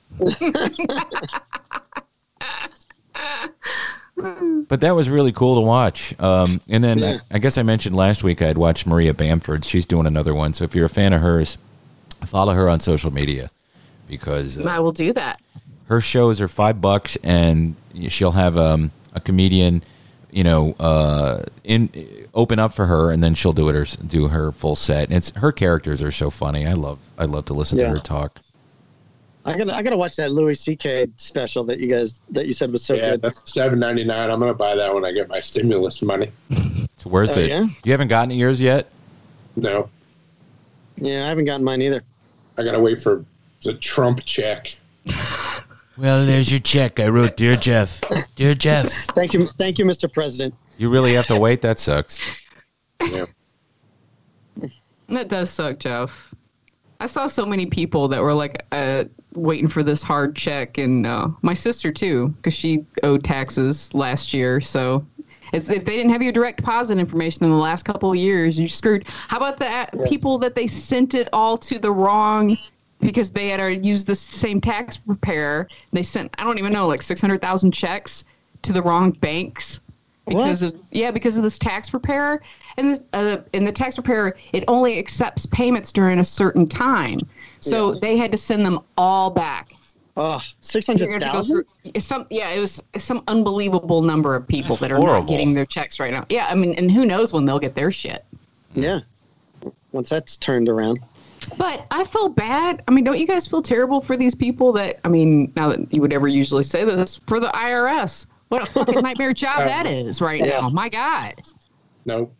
But that was really cool to watch. Um, and then I, I guess I mentioned last week I had watched Maria Bamford. She's doing another one. So if you're a fan of hers, follow her on social media, because uh, I will do that. her shows are five bucks, and she'll have um, a comedian, you know, uh, in open up for her, and then she'll do it her do her full set. And it's her characters are so funny. I love I love to listen Yeah. to her talk. I gotta I gotta watch that Louis C K special that you guys that you said was so Yeah, good. that's seven ninety nine. I'm gonna buy that when I get my stimulus money. It's worth Oh, it. yeah? You haven't gotten yours yet? No, Yeah, I haven't gotten mine either. I gotta wait for the Trump check. Well, there's your check. I wrote, Dear Jeff. Dear Jeff. Thank you, thank you, Mister President. You really have to wait? That sucks. Yeah. That does suck, Jeff. I saw so many people that were like uh, waiting for this hard check, and uh, my sister too, because she owed taxes last year. So it's if they didn't have your direct deposit information in the last couple of years, you're screwed. How about the uh, people that they sent it all to the wrong? Because they had to use the same tax preparer. They sent, I don't even know, like six hundred thousand checks to the wrong banks. Because What? of yeah, because of this tax preparer, and this, uh, and the tax preparer, it only accepts payments during a certain time. So Yeah. they had to send them all back. Oh, six hundred thousand? Some, yeah, it was some unbelievable number of people that are not horrible. getting their checks right now. Yeah, I mean, and who knows when they'll get their shit. Yeah. Once that's turned around. But I feel bad. I mean, don't you guys feel terrible for these people that, I mean, now that you would ever usually say this, for the I R S? What a fucking nightmare job that is right now. My God. Nope.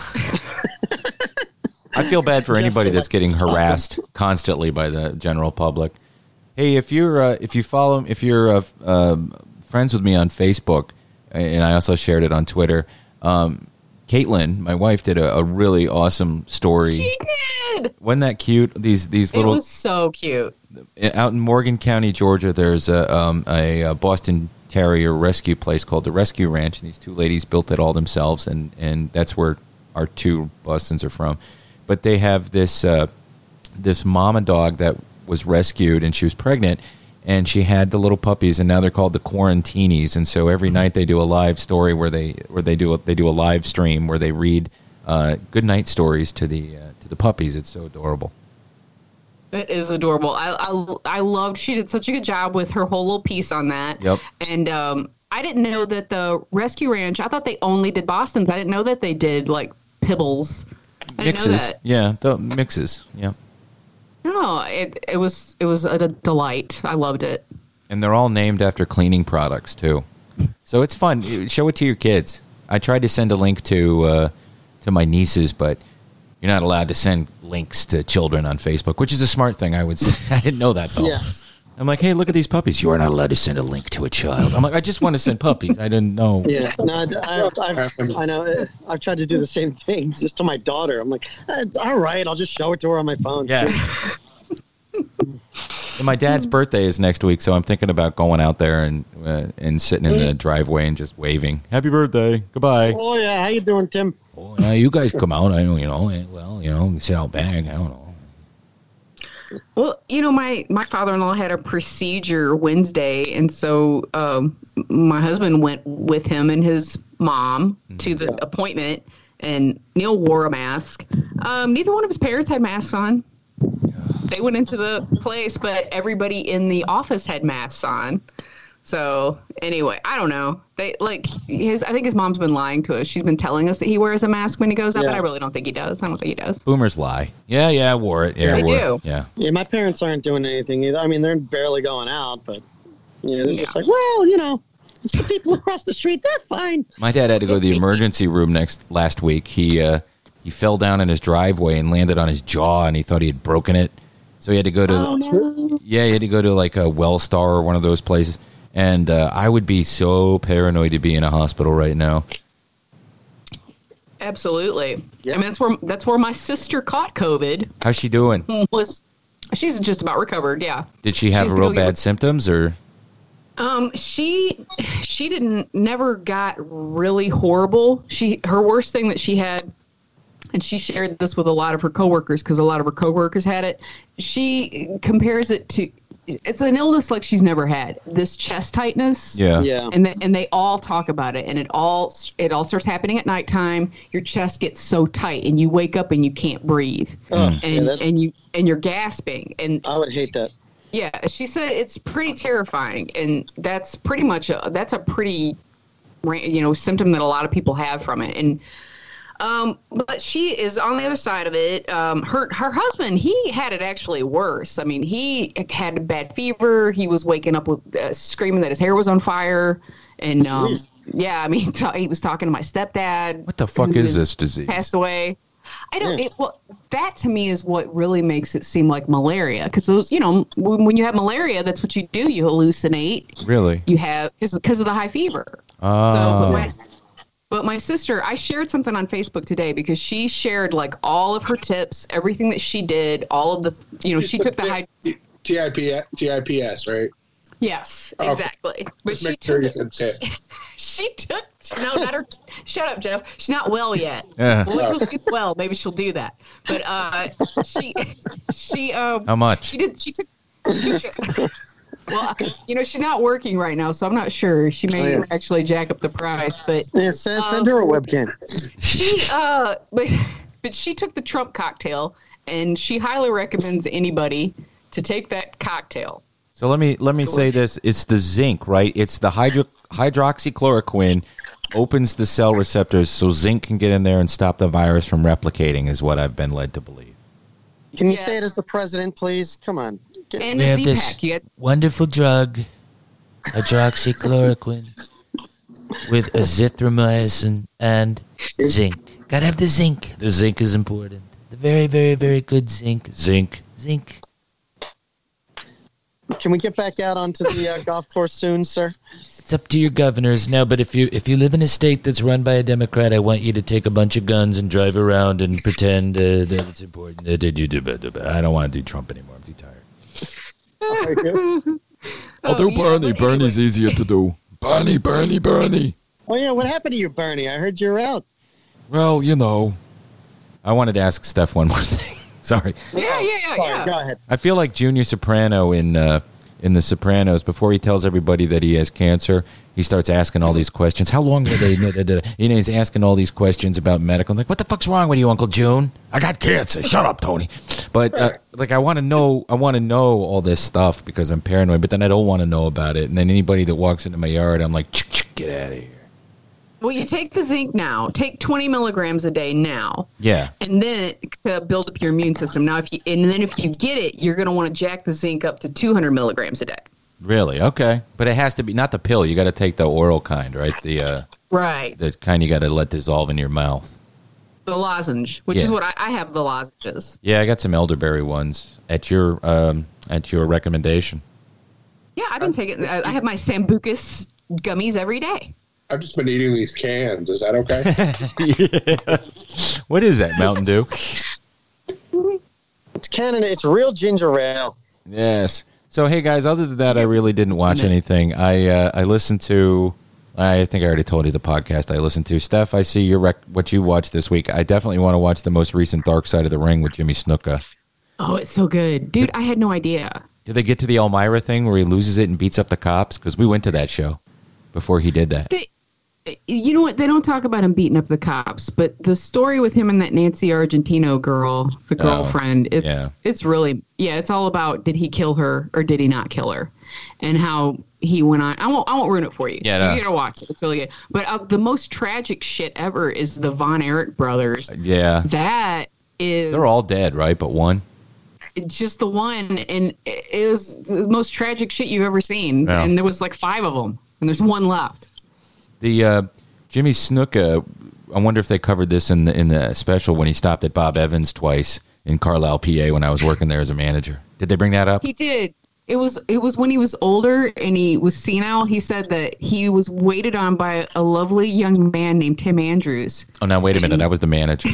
I feel bad for anybody that's getting harassed constantly by the general public. Hey, if you're uh, if you follow if you're uh, um, friends with me on Facebook, and I also shared it on Twitter, um, Caitlin, my wife, did a, a really awesome story. She did. Wasn't that cute? These these It little was so cute. out in Morgan County, Georgia. There's a um, a, a Boston Terrier rescue place called the Rescue Ranch, and these two ladies built it all themselves, and and that's where our two Bostons are from. But they have this uh, this mama dog that was rescued, and she was pregnant, and she had the little puppies, and now they're called the Quarantinis. And so every night they do a live story where they where they do a, they do a live stream where they read uh, good night stories to the uh, to the puppies. It's so adorable. It is adorable. I, I I loved. She did such a good job with her whole little piece on that. Yep. And um, I didn't know that the Rescue Ranch. I thought they only did Bostons. I didn't know that they did like Pibbles. I didn't know Mixes, that. yeah, the mixes, yeah. No, it it was it was a delight. I loved it. And they're all named after cleaning products, too. So it's fun. Show it to your kids. I tried to send a link to uh, to my nieces, but you're not allowed to send links to children on Facebook, which is a smart thing, I would say. I didn't know that, though. Yeah. I'm like, hey, look at these puppies. You are not allowed to send a link to a child. I'm like, I just want to send puppies. I didn't know. Yeah, no, I, I, I, I know. uh, I've tried to do the same thing just to my daughter. I'm like, eh, it's all right, I'll just show it to her on my phone. Yeah. And my dad's birthday is next week, so I'm thinking about going out there and uh, and sitting in the driveway and just waving. Happy birthday. Goodbye. Oh yeah, how you doing, Tim? Oh, yeah, you guys come out. I know, you know. Well, you know, sit out back. I don't know. Well, you know, my, my father-in-law had a procedure Wednesday, and so um, my husband went with him and his mom to the appointment, and Neil wore a mask. Um, neither one of his parents had masks on. They went into the place, but everybody in the office had masks on. So anyway, I don't know. They like his. I think his mom's been lying to us. She's been telling us that he wears a mask when he goes out, Yeah. but I really don't think he does. I don't think he does. Boomers lie. Yeah, yeah, I wore it. Yeah, I They wore do. It. Yeah. Yeah, my parents aren't doing anything either. I mean, they're barely going out, but you know, they're just like, well, you know, it's the people across the street. They're fine. My dad had to go to the emergency room next last week. He uh, he fell down in his driveway and landed on his jaw, and he thought he had broken it. So he had to go to Oh no. yeah, he had to go to like a Wellstar or one of those places. And uh, I would be so paranoid to be in a hospital right now. Absolutely. Yeah. I mean, that's where that's where my sister caught COVID. How's she doing? Was she's just about recovered? Yeah. Did she have She's real gonna get- bad symptoms or? Um, she she didn't never got really horrible. She her worst thing that she had, and she shared this with a lot of her coworkers because a lot of her coworkers had it. She compares it to it's an illness like she's never had. This chest tightness. Yeah. Yeah. And, the, and they all talk about it, and it all it all starts happening at nighttime. Your chest gets so tight, and you wake up and you can't breathe, Oh, and yeah, that- and you and you're gasping. And I would hate that. yeah, she said it's pretty terrifying, and that's pretty much a, that's a pretty, ra- you know, symptom that a lot of people have from it. And um, but she is on the other side of it. Um, her her husband, he had it actually worse. I mean, he had a bad fever. He was waking up with uh, screaming that his hair was on fire, and um, Jeez. yeah, I mean, t- he was talking to my stepdad. What the fuck who is was- this disease? Passed away. I don't. Yeah. It, well, that to me is what really makes it seem like malaria. Because those, you know, when, when you have malaria, that's what you do. You hallucinate. Really? You have because of the high fever. Oh. So, but my, but my sister, I shared something on Facebook today because she shared like all of her tips, everything that she did, all of the, you know, she took the high. T I P S, right? Yes, Okay. exactly. But Just she make sure took you it. said tip. She took no, not her. Shut up, Jeff. She's not well yet. Yeah. Well, wait till she gets well. Maybe she'll do that. But uh, she, she, um, How much? she did. She took. Well, you know, she's not working right now, so I'm not sure. She may Oh, yeah. actually jack up the price, but Yeah, send, send her a webcam. she, uh, but but she took the Trump cocktail, and she highly recommends anybody to take that cocktail. So let me let me say this: it's the zinc, right? It's the hydro, hydroxychloroquine opens the cell receptors so zinc can get in there and stop the virus from replicating, is what I've been led to believe. Can you Yeah. say it as the president, please? Come on. Get- And the Z-Pack. You get, wonderful drug, hydroxychloroquine, with azithromycin and zinc. Gotta have the zinc. The zinc is important. The very, very, very good zinc. Zinc. Zinc. Can we get back out onto the uh, golf course soon, sir? It's up to your governors. No, but if you if you live in a state that's run by a Democrat, I want you to take a bunch of guns and drive around and pretend uh, that it's important. I don't want to do Trump anymore. I'm too tired. I'll do yeah, Bernie. but Bernie's easier to do. Bernie, Bernie, Bernie. Oh, yeah. What happened to you, Bernie? I heard you're out. Well, you know, I wanted to ask Steph one more thing. Sorry. yeah, yeah, yeah, Sorry, yeah. go ahead. I feel like Junior Soprano in uh, in The Sopranos. Before he tells everybody that he has cancer, he starts asking all these questions. How long were they? You know, he's asking all these questions about medical. I'm like, what the fuck's wrong with you, Uncle June? I got cancer. Shut up, Tony. But uh, like, I want to know. I want to know all this stuff because I'm paranoid. But then I don't want to know about it. And then anybody that walks into my yard, I'm like, chick, chick, get out of here. Well, you take the zinc now. Take twenty milligrams a day now. Yeah. And then to build up your immune system. Now, if you and then if you get it, you're going to want to jack the zinc up to two hundred milligrams a day. Really? Okay. But it has to be not the pill. You got to take the oral kind, right? The uh, Right. the kind you got to let dissolve in your mouth. The lozenge, which Yeah. is what I, I have. The lozenges. Yeah, I got some elderberry ones at your um, at your recommendation. Yeah, I've been taking. I I have my Sambucus gummies every day. I've just been eating these cans. Is that okay? Yeah. What is that, Mountain Dew? It's Canada. It's real ginger ale. Yes. So, hey, guys, other than that, I really didn't watch anything. I uh, I listened to, I think I already told you the podcast I listened to. Steph, I see your rec- what you watched this week. I definitely want to watch the most recent Dark Side of the Ring with Jimmy Snuka. Oh, it's so good, dude! I had no idea. Did they get to the Elmira thing where he loses it and beats up the cops? Because we went to that show before he did that. They, you know what? They don't talk about him beating up the cops, but the story with him and that Nancy Argentino girl, the girlfriend, it's yeah. it's really yeah, it's all about did he kill her or did he not kill her, and how he went on. I won't I won't ruin it for you. Yeah, no. You gotta watch it. It's really good. But uh, the most tragic shit ever is the Von Erich brothers. Yeah. That is They're all dead, right? But one? just the one, and it it was the most tragic shit you've ever seen. Yeah. And there was like five of them, and there's one left. The uh, Jimmy Snuka, I wonder if they covered this in the in the special when he stopped at Bob Evans twice in Carlisle, P A, when I was working there as a manager. Did they bring that up? He did. It was it was when he was older and he was senile. He said that he was waited on by a lovely young man named Tim Andrews. Oh, now wait a minute. I was the manager.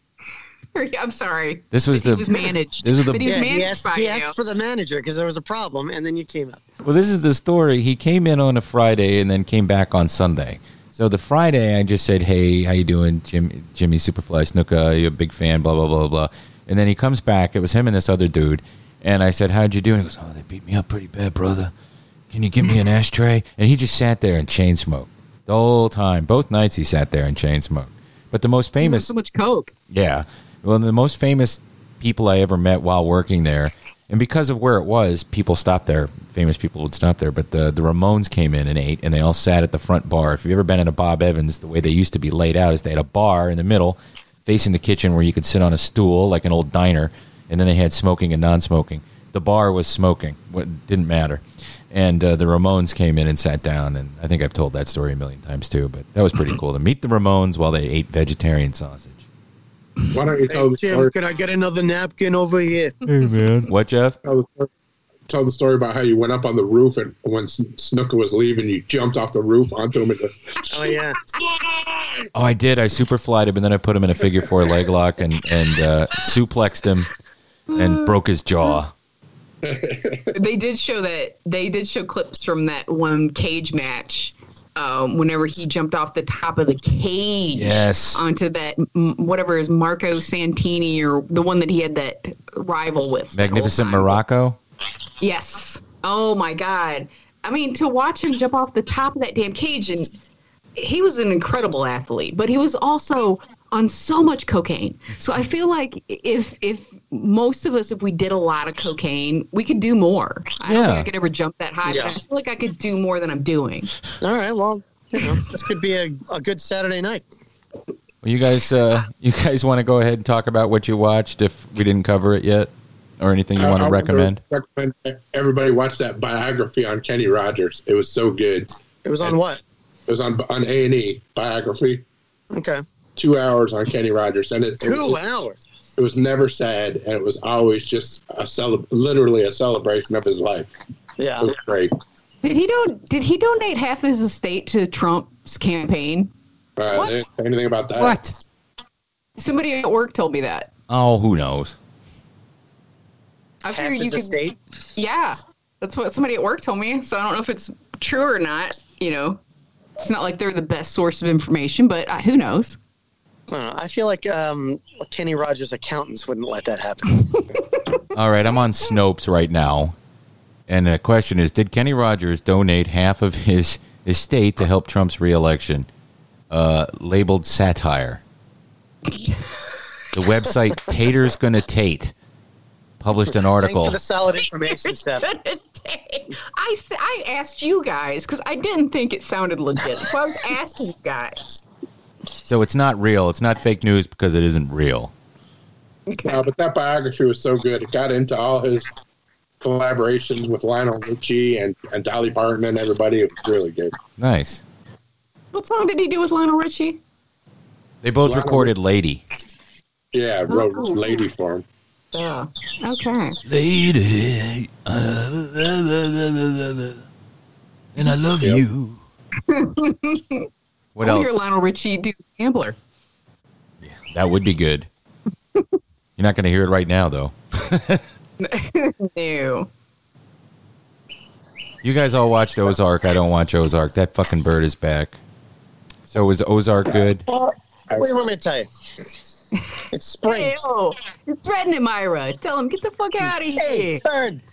I'm sorry. This was That the he was managed. This was the That he was Yeah, he managed asked, by he you. asked for the manager because there was a problem, and then you came up. well. This is the story. He came in on a Friday and then came back on Sunday. So the Friday, I just said, "Hey, how you doing, Jim, Jimmy Superfly Snuka? You're a big fan." Blah blah blah blah. And then he comes back. It was him and this other dude. And I said, "How'd you do?" And he goes, "Oh, they beat me up pretty bad, brother. Can you give me an ashtray?" And he just sat there and chain smoked the whole time. Both nights he sat there and chain smoked. But the most He was on famous, so much coke. yeah, well, the most famous people I ever met while working there, and because of where it was, people stopped there. Famous people would stop there. But the the Ramones came in and ate, and they all sat at the front bar. If you've ever been in a Bob Evans, the way they used to be laid out is they had a bar in the middle, facing the kitchen, where you could sit on a stool like an old diner, and then they had smoking and non-smoking. The bar was smoking. What didn't matter. And uh, the Ramones came in and sat down, and I think I've told that story a million times too. But that was pretty cool to meet the Ramones while they ate vegetarian sausage. Why don't you tell Hey, the Jim, story? could I get another napkin over here? Hey man, what, Jeff? Tell the, story- tell the story about how you went up on the roof, and when S- Snuka was leaving, you jumped off the roof onto him. And the, Oh, yeah. Oh, I did. I super flied him, and then I put him in a figure four leg lock and and uh, suplexed him and broke his jaw. They did show that. They did show clips from that one cage match. Um, whenever he jumped off the top of the cage Yes. onto that, m- whatever is Marco Santini or the one that he had that rival with. the whole Magnificent time. Morocco. Yes. Oh my God. I mean, to watch him jump off the top of that damn cage, and he was an incredible athlete, but he was also on so much cocaine. So I feel like if if most of us, if we did a lot of cocaine, we could do more. I don't Yeah. think I could ever jump that high, Yeah. but I feel like I could do more than I'm doing. All right, well, you know, this could be a, a good Saturday night. Well, you guys, uh, you guys want to go ahead and talk about what you watched if we didn't cover it yet, or anything you I- want I to would recommend? recommend everybody watch that biography on Kenny Rogers. It was so good. It was on what? It was on on A and E biography. Okay. Two hours on Kenny Rogers, and it, Two it, was, hours. it was never sad, and it was always just a cele- literally a celebration of his life. Yeah. It was great. Did he do? Did he donate half his estate to Trump's campaign? Uh, What? they didn't say anything about that. What? Somebody at work told me that. Oh, who knows? I Half figured you his could. estate. Yeah, that's what somebody at work told me. So I don't know if it's true or not. You know, it's not like they're the best source of information, but uh, who knows? I, don't know. I feel like um, Kenny Rogers' accountants wouldn't let that happen. All right, I'm on Snopes right now, and the question is: did Kenny Rogers donate half of his estate to help Trump's reelection? Uh, labeled satire. The website Tater's Gonna Tate published an Thanks article. for the solid information, Steph. I, s- I asked you guys because I didn't think it sounded legit. So I was asking you guys. So it's not real. It's not fake news because it isn't real. Uh, but that biography was so good. It got into all his collaborations with Lionel Richie and, and Dolly Parton and everybody. It was really good. Nice. What song did he do with Lionel Richie? They both Lionel recorded Lady. Yeah, wrote Oh. Lady for him. Yeah. Okay. Lady. And I love Yep. you. What I else? hear Lionel Richie do Gambler. That would be good. You're not going to hear it right now, though. No. You guys all watched Ozark. I don't watch Ozark. That fucking bird is back. So was Ozark good? Well, what do you want me to tell you? It's spring. Hey, oh, you're threatening Myra. Tell him, get the fuck out of here. Hey, bird.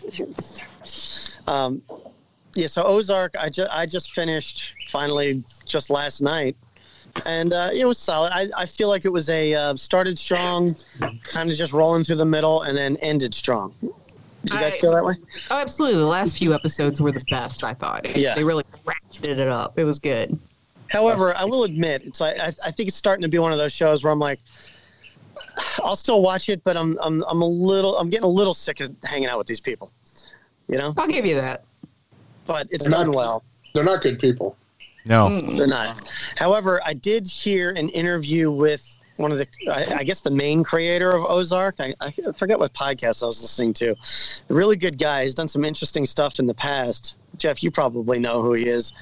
um, yeah. So Ozark, I just I just finished finally just last night, and uh, it was solid. I, I feel like it was a uh, started strong, kind of just rolling through the middle, and then ended strong. Do you guys I- feel that way? Oh, absolutely. The last few episodes were the best, I thought. Yeah. They really ratcheted it up. It was good. However, I will admit, it's like I, I think it's starting to be one of those shows where I'm like, I'll still watch it, but I'm I'm I'm a little I'm getting a little sick of hanging out with these people, you know. I'll give you that. But it's They're done not- well. They're not good people. No. They're not. However, I did hear an interview with one of the, I, I guess, the main creator of Ozark. I, I forget what podcast I was listening to. A really good guy. He's done some interesting stuff in the past. Jeff, you probably know who he is.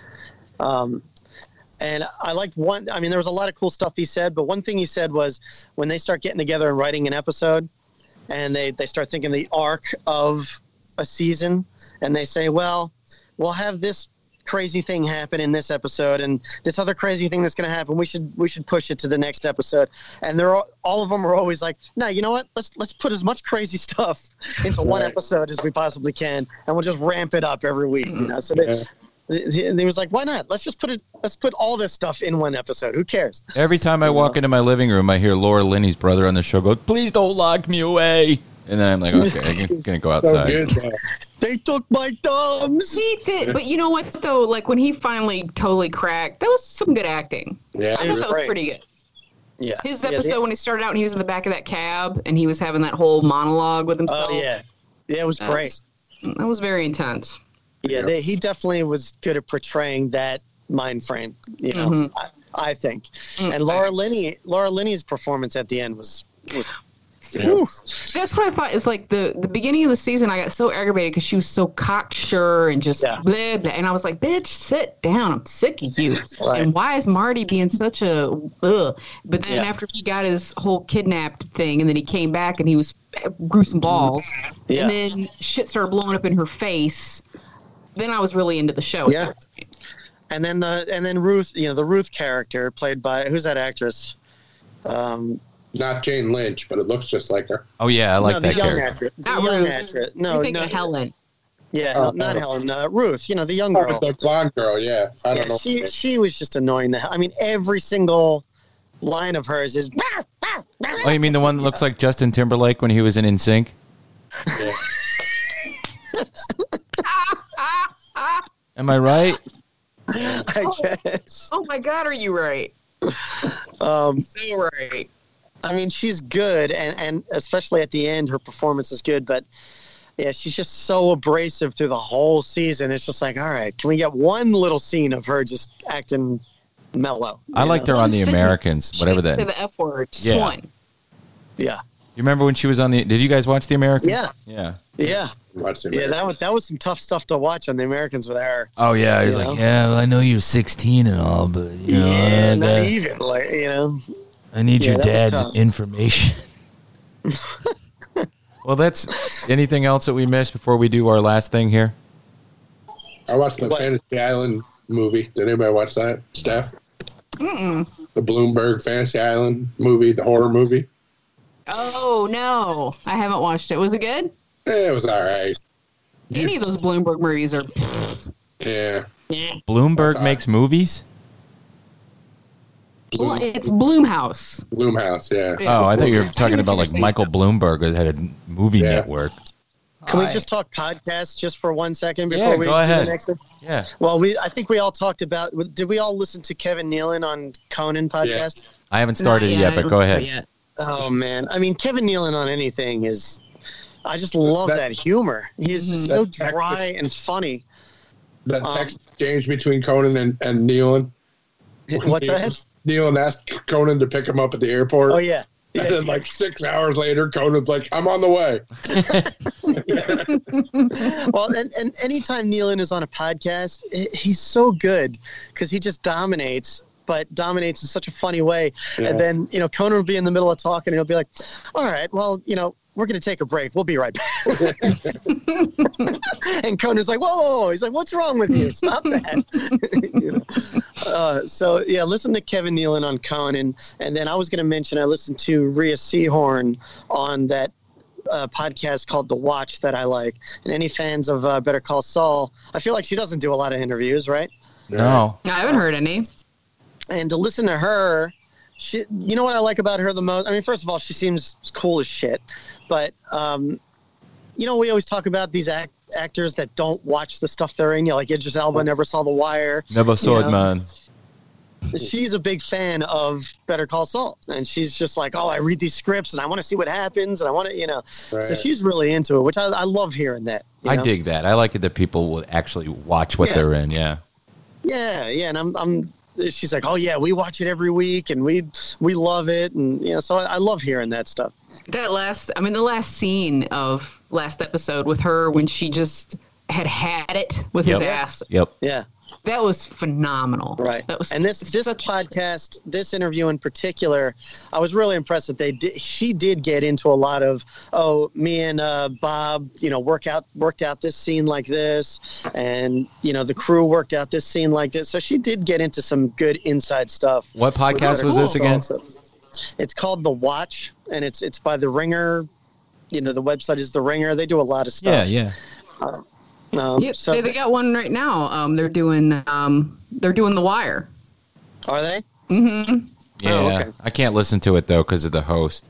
Um, and I liked one. I mean, there was a lot of cool stuff he said, but one thing he said was when they start getting together and writing an episode, and they they start thinking the arc of a season, and they say, well, we'll have this crazy thing happen in this episode and this other crazy thing that's going to happen, we should we should push it to the next episode. And they're all, all of them are always like, no, you know what, let's let's put as much crazy stuff into one Right. episode as we possibly can, and we'll just ramp it up every week, you know. So they, Yeah. they, they was like, why not, let's just put it let's put all this stuff in one episode, who cares? Every time I walk into my living room, I hear Laura Linney's brother on the show go, please don't lock me away. And then I'm like, okay, I'm going to go So outside. good. uh, They took my thumbs. He did, but you know what though? Like when he finally totally cracked, that was some good acting. Yeah. I It thought was that was great. pretty good. Yeah. His Yeah, they- episode when he started out and he was in the back of that cab and he was having that whole monologue with himself. Oh yeah, yeah, it was That great. was- That was very intense. Yeah, they, he definitely was good at portraying that mind frame. You know, Mhm. I, I think. Mm, And Laura Linney, Laura Linney's performance at the end was was. Yeah. Whew. That's what I thought. It's like the, the beginning of the season, I got so aggravated because she was so cocksure and just Yeah. blah, blah. And I was like, bitch, sit down. I'm sick of you. Right. And why is Marty being such a ugh? But then Yeah. after he got his whole kidnapped thing and then he came back and he was grew some balls. Yeah. And then shit started blowing up in her face. Then I was really into the show. at Yeah. that point. And then the and then Ruth, you know, the Ruth character played by who's that actress? Um, Not Jane Lynch, but it looks just like her. Oh, yeah, I like no, that the young character. actress. The Not young Ruth. actress. You're No, thinking no, of Helen. Yeah, Oh, not oh. Helen. Uh, Ruth. You know, the young Oh, girl. the blonde girl, yeah. I don't Yeah, know. she she was just annoying. The hell- I mean, every single line of hers is. Oh, you mean the one that looks like Justin Timberlake when he was in N Sync? Yeah. Am I right? I guess. Oh my God, are you right? Um, So right. I mean, she's good, and, and especially at the end, her performance is good. But yeah, she's just so abrasive through the whole season. It's just like, all right, can we get one little scene of her just acting mellow? I you liked know? her on The Americans, She whatever used to that. say the F word. Just Yeah. one. Yeah, You remember when she was on the? Did you guys watch The Americans? yeah, Yeah. yeah, Watch the yeah. That was that was some tough stuff to watch on The Americans with her. Oh yeah, he's You like, know? yeah, well, I know you're sixteen and all, but you know, Yeah, I, not got- even like you know. I need Yeah, your that was dad's tough. information. Well, that's anything else that we missed before we do our last thing here? I watched the What? Fantasy Island movie. Did anybody watch that? Steph? Mm-mm. The Bloomberg Fantasy Island movie, the horror movie. Oh no, I haven't watched it. Was it good? Eh, it was all right. Any of those Bloomberg movies are. Yeah. Yeah. Bloomberg Okay. makes movies? Well, Bloom, it's Bloomhouse. Bloomhouse, yeah. Yeah. Oh, I thought you were I talking didn't about like understand Michael that. Bloomberg that had a movie Yeah. network. Can we Hi. just talk podcasts just for one second Yeah, before we go do ahead. the next thing? Yeah. Well, we I think we all talked about. Did we all listen to Kevin Nealon on Conan podcast? I haven't started Not it yet, but go ahead. Yet. Oh man, I mean Kevin Nealon on anything is. I just love That- that, humor. He's Mhm. so That- dry and funny. That Um, text exchange between Conan and, and Nealon. What's that? Nealon asked Conan to pick him up at the airport. Oh yeah. And Yeah. then like six hours later, Conan's like, I'm on the way. Well, and, and anytime Nealon is on a podcast, he- he's so good because he just dominates, but dominates in such a funny way. Yeah. And then, you know, Conan will be in the middle of talking and he'll be like, all right, well, you know, we're going to take a break. We'll be right back. And Conan's like, whoa, whoa, whoa. He's like, what's wrong with you? Stop that. You know? uh, so, yeah, listen to Kevin Nealon on Conan. And then I was going to mention I listened to Rhea Seahorn on that uh, podcast called The Watch that I like. And any fans of uh, Better Call Saul, I feel like she doesn't do a lot of interviews, right? No. I haven't heard any. And to listen to her, she, you know what I like about her the most? I mean, first of all, she seems cool as shit. But, um, you know, we always talk about these act- actors that don't watch the stuff they're in. You know, like Idris Elba never saw The Wire. Never saw You it, know? man. She's a big fan of Better Call Saul. And she's just like, oh, I read these scripts and I want to see what happens. And I want to, you know. Right. So she's really into it, which I, I love hearing that. you I know? dig that. I like it that people will actually watch what Yeah. they're in. Yeah. Yeah, yeah, and I'm, I'm. She's like, oh yeah, we watch it every week, and we, we love it, and you know, so I, I love hearing that stuff. That last, I mean, the last scene of last episode with her when she just had had it with his Yep. ass. Yep. Yeah, That was phenomenal. right. That was And this this such- podcast, this interview in particular, I was really impressed that they did. She did get into a lot of, oh, me and uh, Bob, you know, work out worked out this scene like this, and you know, the crew worked out this scene like this. So she did get into some good inside stuff. What podcast was Cool. this again? So- It's called The Watch, and it's it's by The Ringer. You know, the website is The Ringer. They do a lot of Yeah, stuff. yeah. Um, Yep, so they, they got one right now. Um, they're doing um, they're doing The Wire. are they? Mm-hmm. Yeah. Oh, okay. I can't listen to it though because of the host.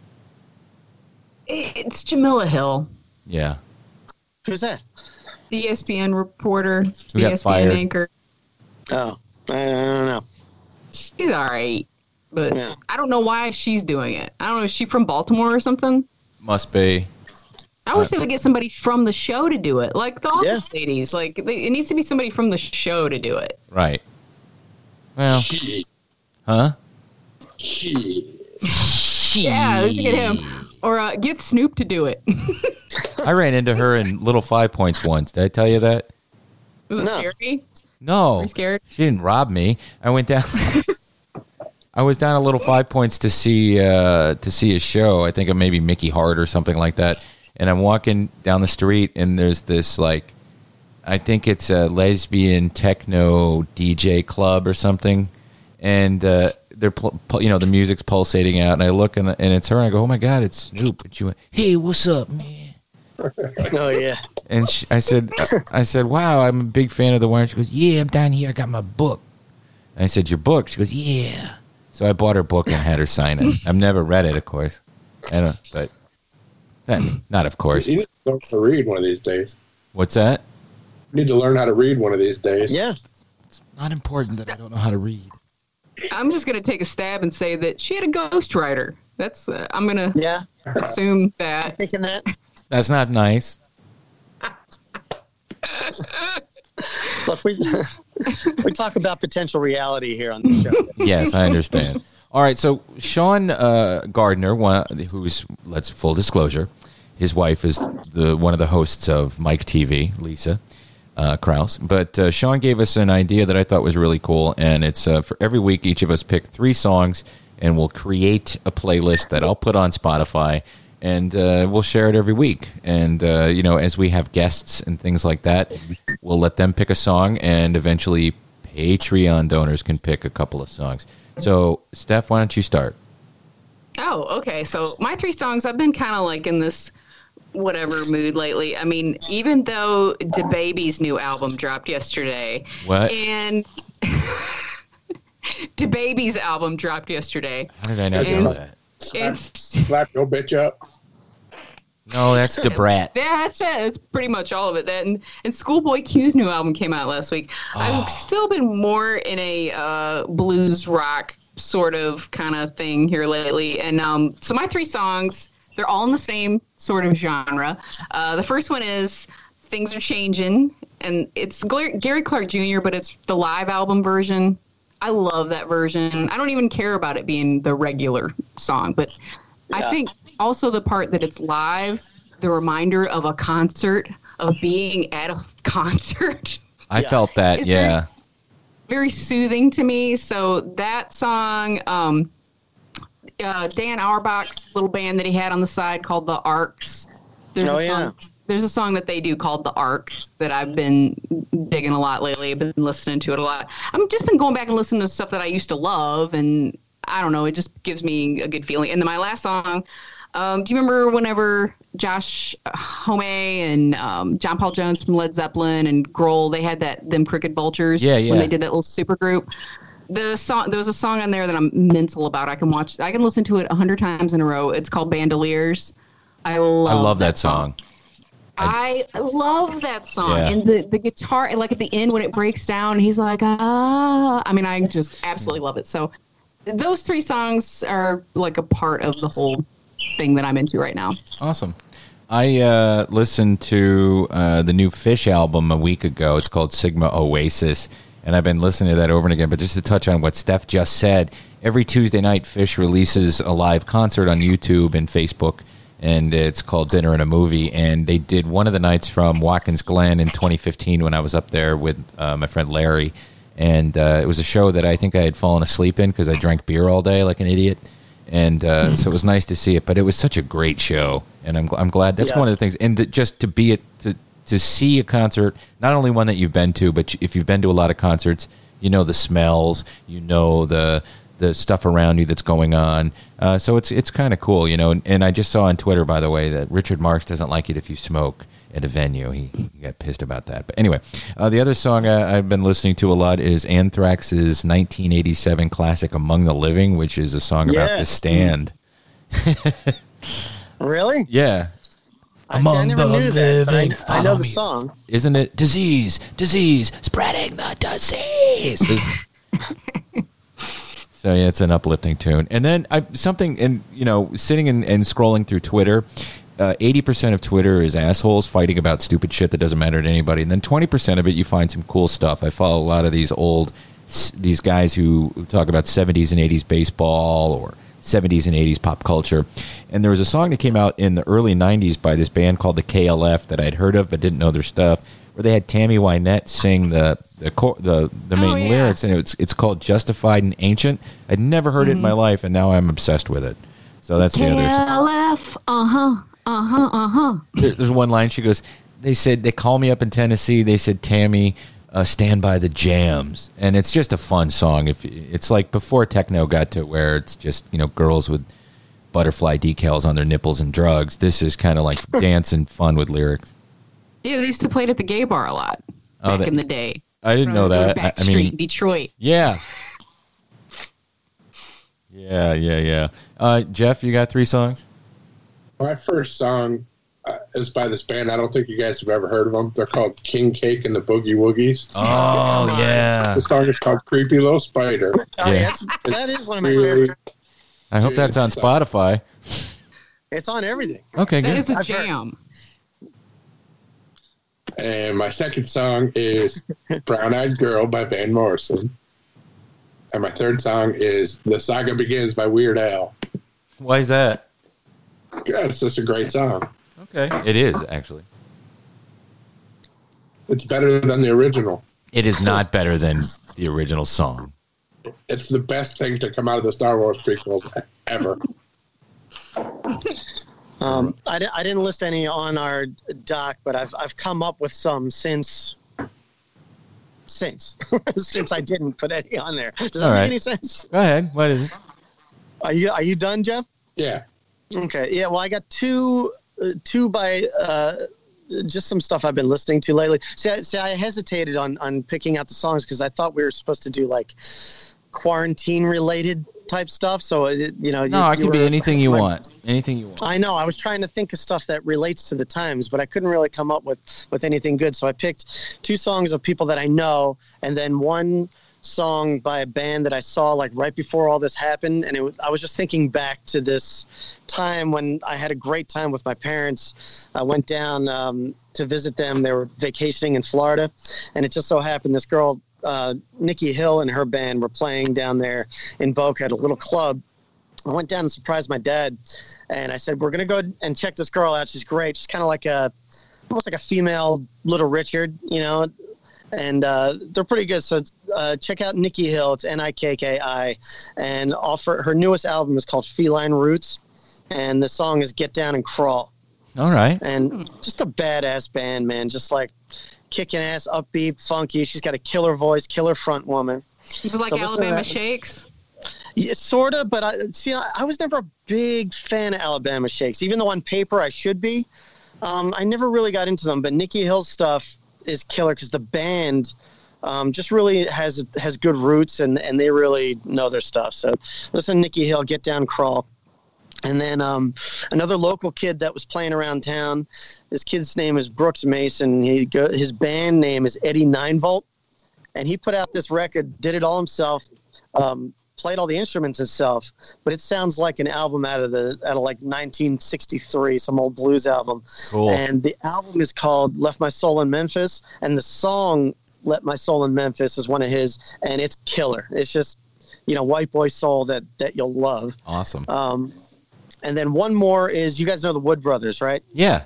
It's Jamila Hill, Yeah. Who's that? the E S P N reporter, Who got E S P N fired? anchor. Oh, I don't know. She's all right, but Yeah. I don't know why she's doing it. I don't know. Is she from Baltimore or something? Must be. I wish they would get somebody from the show to do it, like the Office Yeah. ladies. Like they, it needs to be somebody from the show to do it. Right. Well, She, huh? she. Yeah, we should get him or uh, get Snoop to do it. I ran into her in Little Five Points once. Did I tell you that? Was it No. scary? No. Were you scared? She didn't rob me. I went down. I was down a Little Five Points to see uh, to see a show. I think of maybe Mickey Hart or something like that. And I'm walking down the street, and there's this like, I think it's a lesbian techno D J club or something, and uh, they're pl- pl- you know the music's pulsating out, and I look and, and it's her, and I go, oh my god, it's Snoop. And she went, hey, what's up, man? Oh yeah. And she, I said, I said, wow, I'm a big fan of The Wire. She goes, yeah, I'm down here. I got my book. And I said, your book? She goes, yeah. So I bought her book and had her sign it. I've never read it, of course. I don't, but then, not of course. You need to learn how to read one of these days. What's that? You need to learn how to read one of these days. Yeah. It's not important that I don't know how to read. I'm just gonna take a stab and say that she had a ghostwriter. That's uh, I'm gonna Yeah. assume that. Thinking that. That's not nice. Look, we we talk about potential reality here on the show. Yes, I understand. All right, so Sean uh, Gardner, one, who's, let's full disclosure, his wife is the one of the hosts of Mike T V, Lisa uh, Krause. But uh, Sean gave us an idea that I thought was really cool, and it's uh, for every week, each of us pick three songs, and we'll create a playlist that I'll put on Spotify, and uh, we'll share it every week. And, uh, you know, as we have guests and things like that, we'll let them pick a song, and eventually Patreon donors can pick a couple of songs. So, Steph, why don't you start? Oh, okay. So my three songs, I've been kind of like in this whatever mood lately. I mean, even though DaBaby's new album dropped yesterday. What? And DaBaby's album dropped yesterday. How did I not know that? It's Slap your bitch up. No, that's DeBrat. Yeah, that's it. That's pretty much all of it. Then and Schoolboy Q's new album came out last week. Oh. I've still been more in a uh, blues rock sort of kind of thing here lately. And um, so my three songs, they're all in the same sort of genre. Uh, the first one is Things Are Changing, and it's Gary Clark Junior, but it's the live album version. I love that version. I don't even care about it being the regular song, but yeah. I think also the part that it's live, the reminder of a concert, of being at a concert. I yeah. felt that, yeah. Very, very soothing to me. So that song, um, uh, Dan Auerbach's little band that he had on the side called The Arcs. There's oh, a song, yeah. There's a song that they do called The Arc that I've been digging a lot lately. I've been listening to it a lot. I've just been going back and listening to stuff that I used to love, and I don't know, it just gives me a good feeling. And then my last song, um, do you remember whenever Josh Homme and um, John Paul Jones from Led Zeppelin and Grohl, they had that Them Crooked Vultures yeah, yeah. when they did that little super group? The song, there was a song on there that I'm mental about. I can watch, I can listen to it a hundred times in a row. It's called Bandoliers. I love, I love that, that song. song. I love that song. Yeah. And the, the guitar, like at the end when it breaks down, he's like, ah. I mean, I just absolutely love it. So those three songs are like a part of the whole thing that I'm into right now. Awesome. I uh, listened to uh, the new Fish album a week ago. It's called Sigma Oasis. And I've been listening to that over and again. But just to touch on what Steph just said, every Tuesday night, Fish releases a live concert on YouTube and Facebook. And it's called Dinner and a Movie. And they did one of the nights from Watkins Glen in twenty fifteen when I was up there with uh, my friend Larry. And uh, it was a show that I think I had fallen asleep in because I drank beer all day like an idiot. And uh, so it was nice to see it. But it was such a great show. And I'm, I'm glad. That's yeah. one of the things. And to, just to be it, to, to see a concert, not only one that you've been to, but if you've been to a lot of concerts, you know the smells, you know the... the stuff around you that's going on. Uh, so it's it's kind of cool, you know. And, and I just saw on Twitter, by the way, that Richard Marx doesn't like it if you smoke at a venue. He, he got pissed about that. But anyway, uh, the other song I, I've been listening to a lot is Anthrax's nineteen eighty-seven classic Among the Living, which is a song yeah. about The Stand. Really? Yeah. I, Among I never the knew that, living, but I, I know the me. song. Isn't it? Disease, disease, spreading the disease. So yeah, it's an uplifting tune. And then I, something, and you know, sitting and, and scrolling through Twitter, uh, eighty percent of Twitter is assholes fighting about stupid shit that doesn't matter to anybody. And then twenty percent of it, you find some cool stuff. I follow a lot of these old, these guys who, who talk about seventies and eighties baseball or seventies and eighties pop culture. And there was a song that came out in the early nineties by this band called the K L F that I'd heard of but didn't know their stuff, where they had Tammy Wynette sing the the the, the main oh, yeah. lyrics, and it's it's called Justified and Ancient. I'd never heard mm-hmm. it in my life, and now I'm obsessed with it. So that's K L F, the other. K L F, uh-huh, uh-huh, uh-huh. There, there's one line, she goes, they said, they call me up in Tennessee, they said, Tammy, uh, stand by the jams. And it's just a fun song. If It's like before techno got to where it's just, you know, girls with butterfly decals on their nipples and drugs. This is kind of like dance and fun with lyrics. Yeah, they used to play it at the gay bar a lot oh, back that, in the day. I didn't know that. Back I, I Street, mean, Detroit. Yeah. Yeah, yeah, yeah. Uh, Jeff, you got three songs? My first song uh, is by this band. I don't think you guys have ever heard of them. They're called King Cake and the Boogie Woogies. Oh, yeah. The song is called Creepy Little Spider. Oh, Yeah. yeah, it's, that is one of my Really, favorites. I hope that's on Spotify. It's on everything. Okay, That good. is a I've heard- jam. And my second song is Brown Eyed Girl by Van Morrison. And my third song is The Saga Begins by Weird Al. Why is that? Yeah, it's just a great song. Okay. It is, actually. It's better than the original. It is not better than the original song. It's the best thing to come out of the Star Wars prequels ever. Um, I, di- I didn't list any on our doc, but I've I've come up with some since since since I didn't put any on there. Does that All right. make any sense? Go ahead. What is it? Are you are you done, Jeff? Yeah. Okay. Yeah. Well, I got two uh, two by uh, just some stuff I've been listening to lately. See, I, see, I hesitated on on picking out the songs because I thought we were supposed to do like quarantine related type stuff. So it, you know, No, you, it you can be were- anything you like- want. Anything you want. I know. I was trying to think of stuff that relates to the times, but I couldn't really come up with, with anything good. So I picked two songs of people that I know, and then one song by a band that I saw like right before all this happened. And it was, I was just thinking back to this time when I had a great time with my parents. I went down um, to visit them. They were vacationing in Florida, and it just so happened this girl, uh, Nikki Hill, and her band were playing down there in Boca at a little club. I went down and surprised my dad, and I said, we're going to go and check this girl out. She's great. She's kind of like a, almost like a female Little Richard, you know, and uh, they're pretty good. So uh, check out Nikki Hill. It's N I K K I, and offer her newest album is called Feline Roots, and the song is Get Down and Crawl. All right. And just a badass band, man. Just like kicking ass, upbeat, funky. She's got a killer voice, killer front woman. Is it like So listen to Alabama that. Shakes? Yeah, sort of, but I see. I, I was never a big fan of Alabama Shakes, even though on paper I should be. Um, I never really got into them, but Nikki Hill's stuff is killer because the band um, just really has has good roots, and, and they really know their stuff. So listen to Nikki Hill, Get Down, Crawl. And then um, another local kid that was playing around town. This kid's name is Brooks Mason. He go, his band name is Eddie Nine Volt, and he put out this record, did it all himself. Um, played all the instruments himself, but it sounds like an album out of the out of like nineteen sixty-three, some old blues album. Cool. And the album is called Left My Soul in Memphis, and the song Let My Soul in Memphis is one of his, and it's killer. It's just, you know, white boy soul that that you'll love. Awesome. Um, and then one more is, you guys know the Wood Brothers, right? Yeah.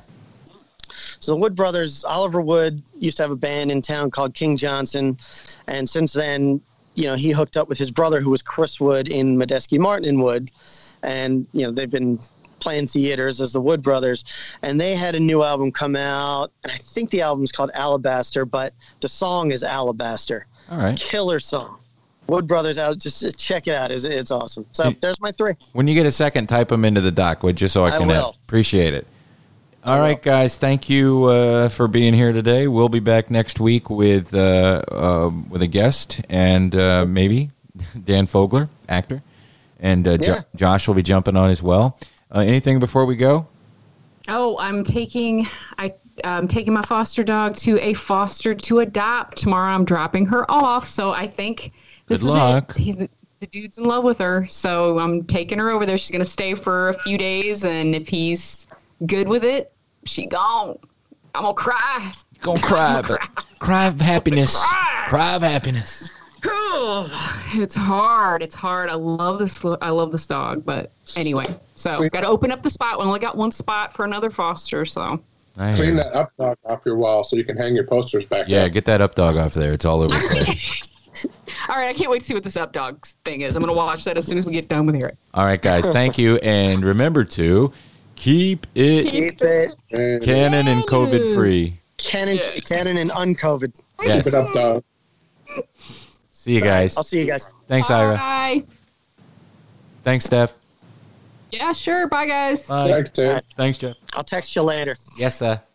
So the Wood Brothers, Oliver Wood used to have a band in town called King Johnson, and since then, you know, he hooked up with his brother, who was Chris Wood in Medeski Martin and Wood, and you know they've been playing theaters as the Wood Brothers, and they had a new album come out, and I think the album's called Alabaster, but the song is Alabaster. All right. Killer song. Wood Brothers, out. Just check it out. It's, it's awesome. So Hey. there's my three. When you get a second, type them into the doc, would just so I I can will. uh, appreciate it. All right, guys. Thank you uh, for being here today. We'll be back next week with uh, uh, with a guest and uh, maybe Dan Fogler, actor, and uh, jo- Yeah. Josh will be jumping on as well. Uh, anything before we go? Oh, I'm taking I I'm taking my foster dog to a foster to adopt tomorrow. I'm dropping her off, so I think this Good is luck. it. He- The, the dude's in love with her, so I'm taking her over there. She's gonna stay for a few days, and if he's good with it, she gone. I'm gonna cry. Gonna cry, but cry of happiness. Cry. Cry of happiness. It's hard. It's hard. I love this. I love this dog, but anyway, so got to open up the spot. We only got one spot for another foster, so. I hear Clean you. that up dog off your wall so you can hang your posters back Yeah, up. get that up dog off there. It's all over the place. All right, I can't wait to see what this up dog thing is. I'm gonna watch that as soon as we get done with here. All right, guys. Thank you, and remember to keep it Keep it And canon and COVID free. canon, canon and uncovid. Yes. keep it up dog. See you guys. I'll see you guys. Thanks, Ira. Bye. Thanks, Steph. Yeah, sure. Bye, guys. Bye. Thanks, Ted. Thanks, Jeff. I'll text you later. Yes, sir.